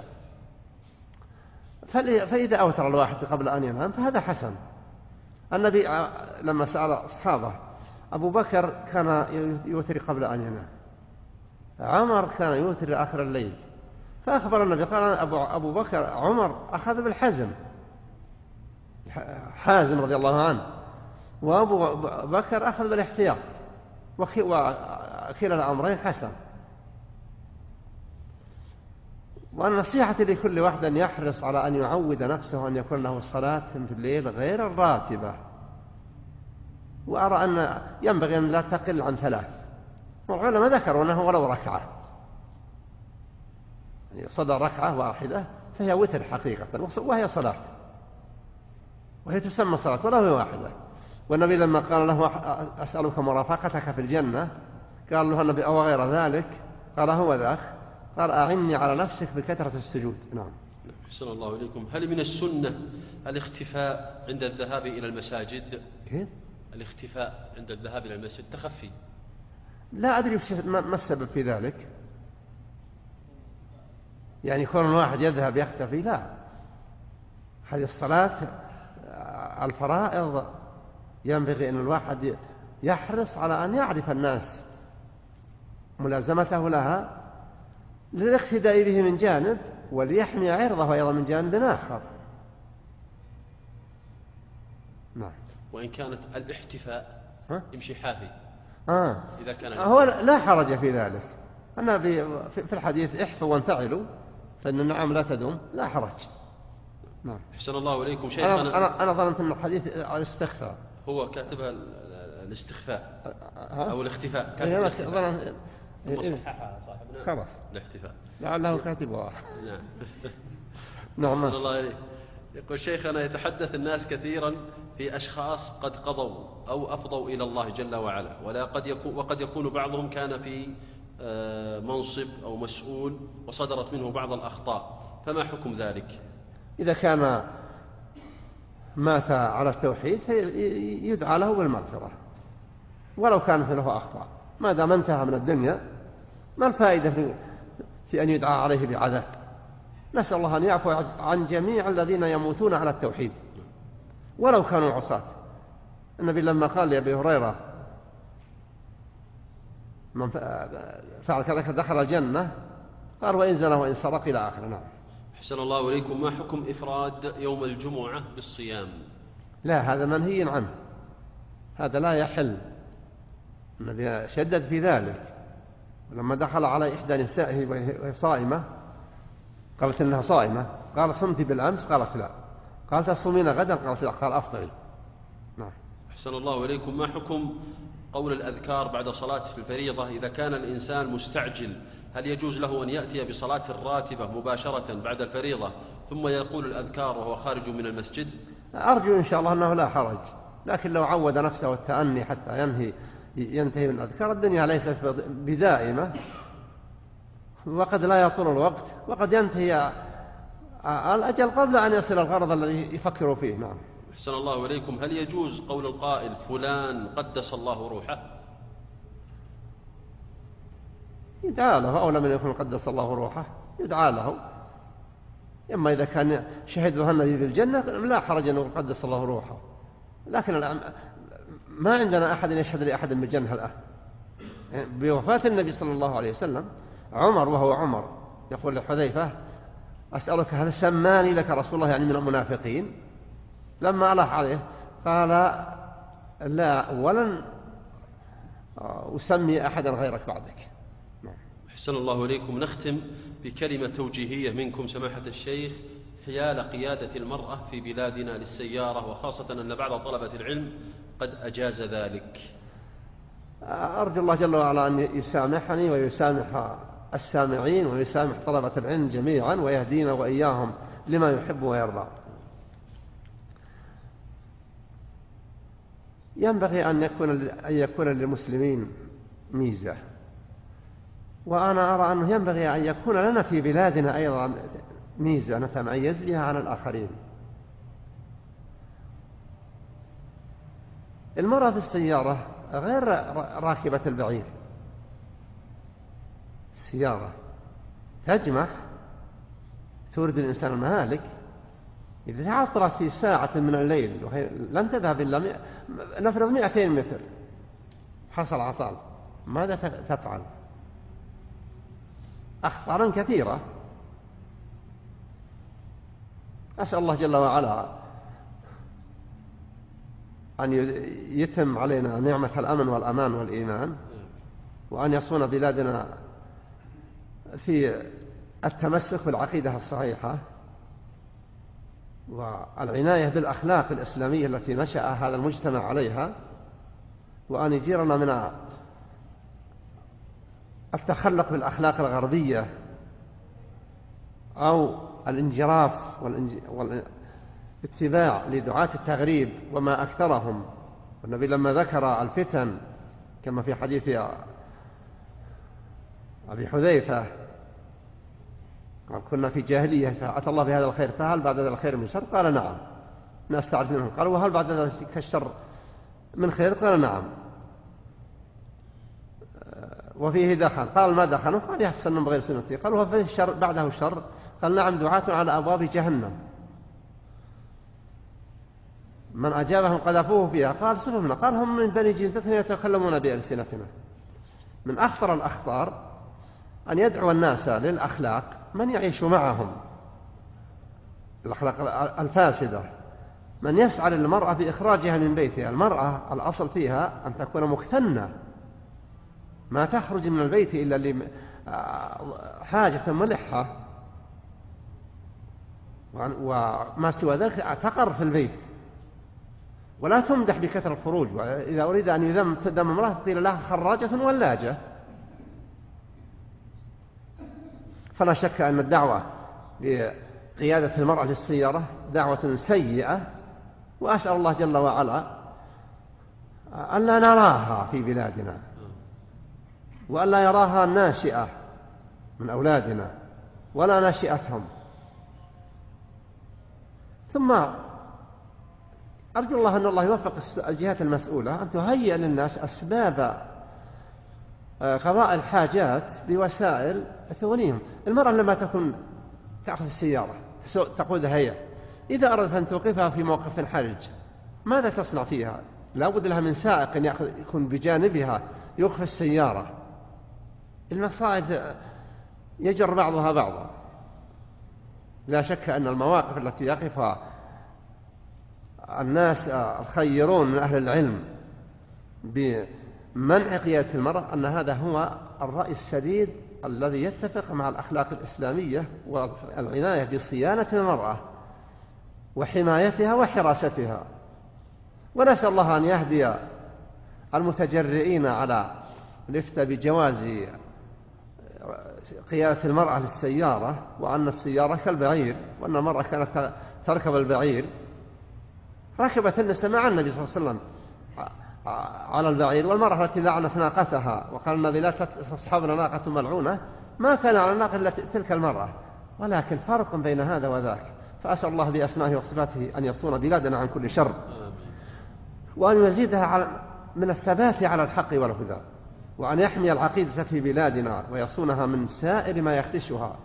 [SPEAKER 2] فإذا أوتر الواحد قبل أن ينام فهذا حسن. النبي لما سأل أصحابه أبو بكر كان يوتر قبل أن ينام، عمر كان يوتر آخر الليل، فأخبر النبي قال أبو بكر عمر أخذ بالحزم، حازم رضي الله عنه، وأبو بكر أخذ بالاحتياط، وكلا الأمرين حسن. والنصيحة لكل واحد أن يحرص على أن يعود نفسه أن يكون له صلاة في الليل غير الراتبة، وأرى أن ينبغي أن لا تقل عن 3. والعلماء ذكروا أنه ولو ركعة، يعني صدى ركعة واحدة فهي وتر حقيقة، وهي صلاة، وهي تسمى صلاة ولو هي واحدة. والنبي لما قال له أسألك مرافقتك في الجنة قال له النبي أو غير ذلك، قال هو ذاك، قال أعني على نفسك بكثرة السجود. نعم.
[SPEAKER 1] أحسن الله إليكم. هل من السنة الاختفاء عند الذهاب إلى المساجد؟
[SPEAKER 2] كيف؟
[SPEAKER 1] الاختفاء عند الذهاب إلى المسجد، تخفي.
[SPEAKER 2] لا أدري ما السبب في ذلك، يعني يكون الواحد يذهب يختفي، لا. هذه الصلاة الفرائض ينبغي أن الواحد يحرص على أن يعرف الناس ملازمته لها للاقتداء به من جانب، وليحمي عرضه أيضا من جانب آخر. نعم.
[SPEAKER 1] وإن كانت الاحتفاء يمشي حافي إذا كان
[SPEAKER 2] هو لا حرج في ذلك. أنا في الحديث احفوا وانفعلوا، فإن النعم لا تدوم، لا حرج. نعم.
[SPEAKER 1] أحسن الله إليكم شيخنا.
[SPEAKER 2] أنا ظننت أن الحديث الاستخفاء،
[SPEAKER 1] هو كاتبها الاستخفاء أو الاختفاء، ثم صححها صاحبنا
[SPEAKER 2] خلاص
[SPEAKER 1] الاحتفاء،
[SPEAKER 2] لعله كاتبها.
[SPEAKER 1] نعم.
[SPEAKER 2] نعم.
[SPEAKER 1] أحسن الله إليك. يقول شيخنا يتحدث الناس كثيرا في أشخاص قد قضوا أو أفضوا إلى الله جل وعلا، وقد يكون بعضهم كان في منصب أو مسؤول وصدرت منه بعض الأخطاء، فما حكم ذلك؟
[SPEAKER 2] إذا كان مات على التوحيد يدعى له بالمغفرة ولو كانت له أخطاء، ما دام انتهى من الدنيا ما الفائدة في أن يدعى عليه بعذاب. نسأل الله أن يعفو عن جميع الذين يموتون على التوحيد ولو كانوا عصاة. النبي لما قال لأبي هريرة من فعل كذا دخل الجنة، قال وإن زنى وإن سرق إلى آخره. نعم.
[SPEAKER 1] أحسن الله إليكم. ما حكم إفراد يوم الجمعة بالصيام؟
[SPEAKER 2] لا، هذا منهي عنه، هذا لا يحل. النبي شدد في ذلك. لما دخل على إحدى نسائه وهي صائمة قالت إنها صائمة، قال صمت بالأمس؟ قالت لا. قالت تصومين غدا؟ قالت لا. قال أفطري. نعم.
[SPEAKER 1] أحسن الله إليكم. ما حكم قول الأذكار بعد صلاة الفريضة إذا كان الإنسان مستعجل؟ هل يجوز له أن يأتي بصلاة الراتبة مباشرة بعد الفريضة ثم يقول الأذكار وهو خارج من المسجد؟
[SPEAKER 2] أرجو إن شاء الله أنه لا حرج، لكن لو عود نفسه التأني حتى ينتهي من الأذكار، الدنيا ليست بدائمة، وقد لا يطول الوقت، وقد ينتهي الأجل قبل أن يصل الغرض الذي يفكر فيه. نعم.
[SPEAKER 1] أحسن الله إليكم. هل يجوز قول القائل فلان قدس الله روحه؟
[SPEAKER 2] يدعى له، أو لم يكن قدس الله روحه يدعى له. إما إذا كان شهد له النبي بالجنة لا حرج أنه قدس الله روحه، لكن ما عندنا أحد يشهد لأحد بالجنة الآن. بوفاة النبي صلى الله عليه وسلم عمر، وهو عمر، يقول لحذيفة أسألك هل سماني لك رسول الله، يعني من المنافقين؟ لما ألح عليه قال لا، ولن أسمي أحدا غيرك بعدك.
[SPEAKER 1] أحسن الله إليكم. نختم بكلمة توجيهية منكم سماحة الشيخ حيال قيادة المرأة في بلادنا للسيارة، وخاصة أن بعض طلبة العلم قد أجاز ذلك.
[SPEAKER 2] أرجو الله جل وعلا أن يسامحني ويسامح السامعين ويسامح طلبة العلم جميعا ويهدينا وإياهم لما يحب ويرضى. ينبغي أن يكون للمسلمين ميزة، وأنا أرى أنه ينبغي أن يكون لنا في بلادنا أيضا ميزة نتميز بها عن الآخرين. المرأة في السيارة غير راكبة البعير. السيارة تجمح، تورد الإنسان المهالك. إذا تعطلت في ساعة من الليل لن تذهب إلا نفرض 200 متر، حصل عطال، ماذا تفعل؟ أخطارا كثيرة. أسأل الله جل وعلا أن يتم علينا نعمة الأمن والأمان والإيمان، وأن يصون بلادنا في التمسك بالعقيدة الصحيحة والعناية بالأخلاق الإسلامية التي نشأ هذا المجتمع عليها، وأن يجيرنا من التخلق بالأخلاق الغربية أو الانجراف والاتباع لدعاة التغريب وما أكثرهم. والنبي لما ذكر الفتن كما في حديث أبي حذيفة قال كنا في جاهلية فأتى الله بهذا الخير فهل بعد ذلك الخير من شر؟ قال نعم. الناس تعرف منهم. قال وهل بعد ذلك الشر من خير؟ قال نعم. وفيه دخن. قال ما دخنه؟ قال يحسن بغير سنتي. قال وفيه الشر بعده الشر؟ قال نعم دعاة على أبواب جهنم من أجابهم قذفوه فيها. قال صفهم. قال هم من بني جلدتنا يتكلمون بألسنتنا. من أخطر الأخطار أن يدعو الناس للأخلاق من يعيش معهم، الأخلاق الفاسدة، من يسعى للمرأة بإخراجها من بيتها. المرأة الأصل فيها أن تكون مختنة، ما تخرج من البيت إلا لحاجة ملحة، وما سوى ذلك تقر في البيت، ولا تمدح بكثرة الخروج. وإذا أريد أن يذم تدم امرأة قيل لها خراجة ولاجة. فلا شك أن الدعوة بقيادة المرأة للسيارة دعوة سيئة، وأسأل الله جل وعلا ألا نراها في بلادنا، وألا يراها الناشئة من أولادنا ولا ناشئتهم. ثم أرجو الله أن الله يوفق الجهات المسؤولة أن تهيئ للناس أسباب قضاء الحاجات بوسائل تغنيهم. المرأة لما تكون تأخذ السيارة تقودها هي، إذا أردت أن توقفها في موقف حرج ماذا تصنع فيها؟ لا بد لها من سائق يكون بجانبها يوقف السيارة. المصائب يجر بعضها بعضا. لا شك أن المواقف التي يقفها الناس الخيرون من أهل العلم بمنع قيادة المرأة أن هذا هو الرأي السديد الذي يتفق مع الأخلاق الإسلامية والعناية بصيانة المرأة وحمايتها وحراستها. ونسأل الله أن يهدي المتجرئين على الإفتاء بجواز قيادة المرأة للسيارة، وأن السيارة كالبعير، وأن المرأة كانت تركب البعير. ركبت النساء مع النبي صلى الله عليه وسلم على البعير، والمرأة التي لعنت ناقتها وقال النبي لا تصحبنا ناقة ملعونة ما كان على الناقة إلا تلك المرأة. ولكن فرق بين هذا وذاك. فأسأل الله بأسمائه وصفاته أن يصون بلادنا عن كل شر، وأن يزيدها من الثبات على الحق والهدى، وأن يحمي العقيدة في بلادنا ويصونها من سائر ما يخدشها.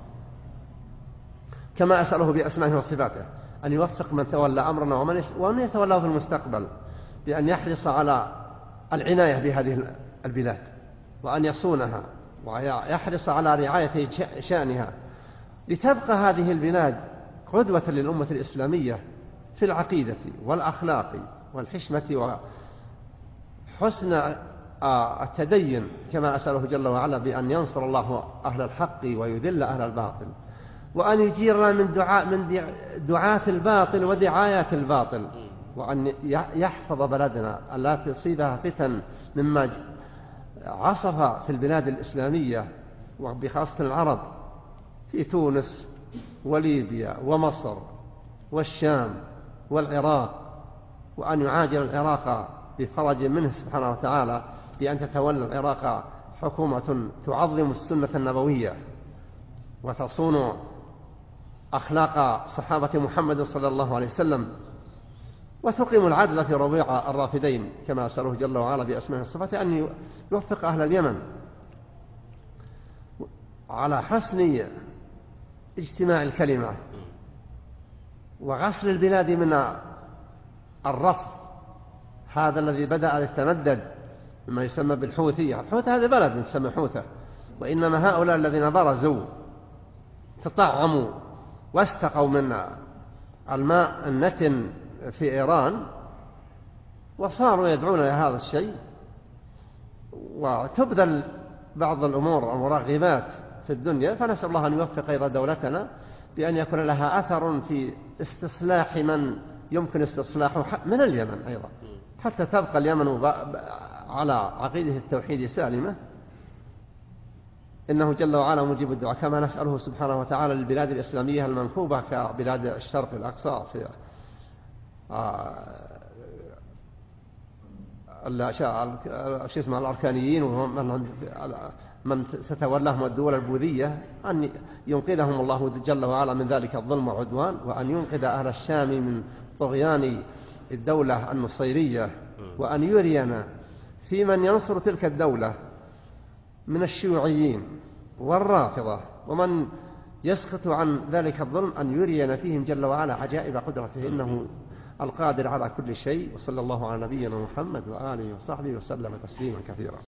[SPEAKER 2] كما أسأله بأسمائه وصفاته أن يوفق من تولى أمرنا وأن يتولاه في المستقبل بأن يحرص على العناية بهذه البلاد وأن يصونها ويحرص على رعاية شأنها، لتبقى هذه البلاد قدوة للأمة الإسلامية في العقيدة والأخلاق والحشمة وحسن التدين. كما أسأله جل وعلا بأن ينصر الله أهل الحق ويذل أهل الباطل، وأن يجيرنا من دعاة الباطل ودعايات الباطل، وأن يحفظ بلدنا أن لا تصيبها فتن مما عصف في البلاد الإسلامية وبخاصة العرب في تونس وليبيا ومصر والشام والعراق، وأن يعاجل العراق بفرج منه سبحانه وتعالى بأن تتولى العراق حكومة تعظم السنة النبوية وتصون أخلاق صحابة محمد صلى الله عليه وسلم، وتقيم العدل في ربيع الرافدين، كما أسأله جل وعلا بأسمائه الصفات أن يوفق أهل اليمن على حسن اجتماع الكلمة وغسل البلاد من الرف هذا الذي بدأ يتمدد مما يسمى بالحوثية. الحوثة هذا بلد يسمى حوثة، وإنما هؤلاء الذين برزوا تطعموا واستقوا من الماء النتن في إيران وصاروا يدعون لهذا الشيء، وتبذل بعض الأمور المراغبات في الدنيا. فنسأل الله أن يوفق أيضا دولتنا بأن يكون لها أثر في استصلاح من يمكن استصلاحه من اليمن أيضا، حتى تبقى اليمن على عقيدة التوحيد سالمة. إنه جل وعلا مجيب الدعاء، كما نسأله سبحانه وتعالى للبلاد الإسلامية المنكوبة كبلاد الشرق الأقصى في الأركانيين ومن ستولاهم الدول البوذية، أن ينقذهم الله جل وعلا من ذلك الظلم والعدوان، وأن ينقذ أهل الشام من طغيان الدولة النصيرية، وأن يرينا في من ينصر تلك الدولة من الشيوعيين والرافضة ومن يسقط عن ذلك الظلم، أن يرينا فيهم جل وعلا عجائب قدرته، إنه القادر على كل شيء. وصلى الله على نبينا محمد وآله وصحبه وسلم تسليما كثيرا.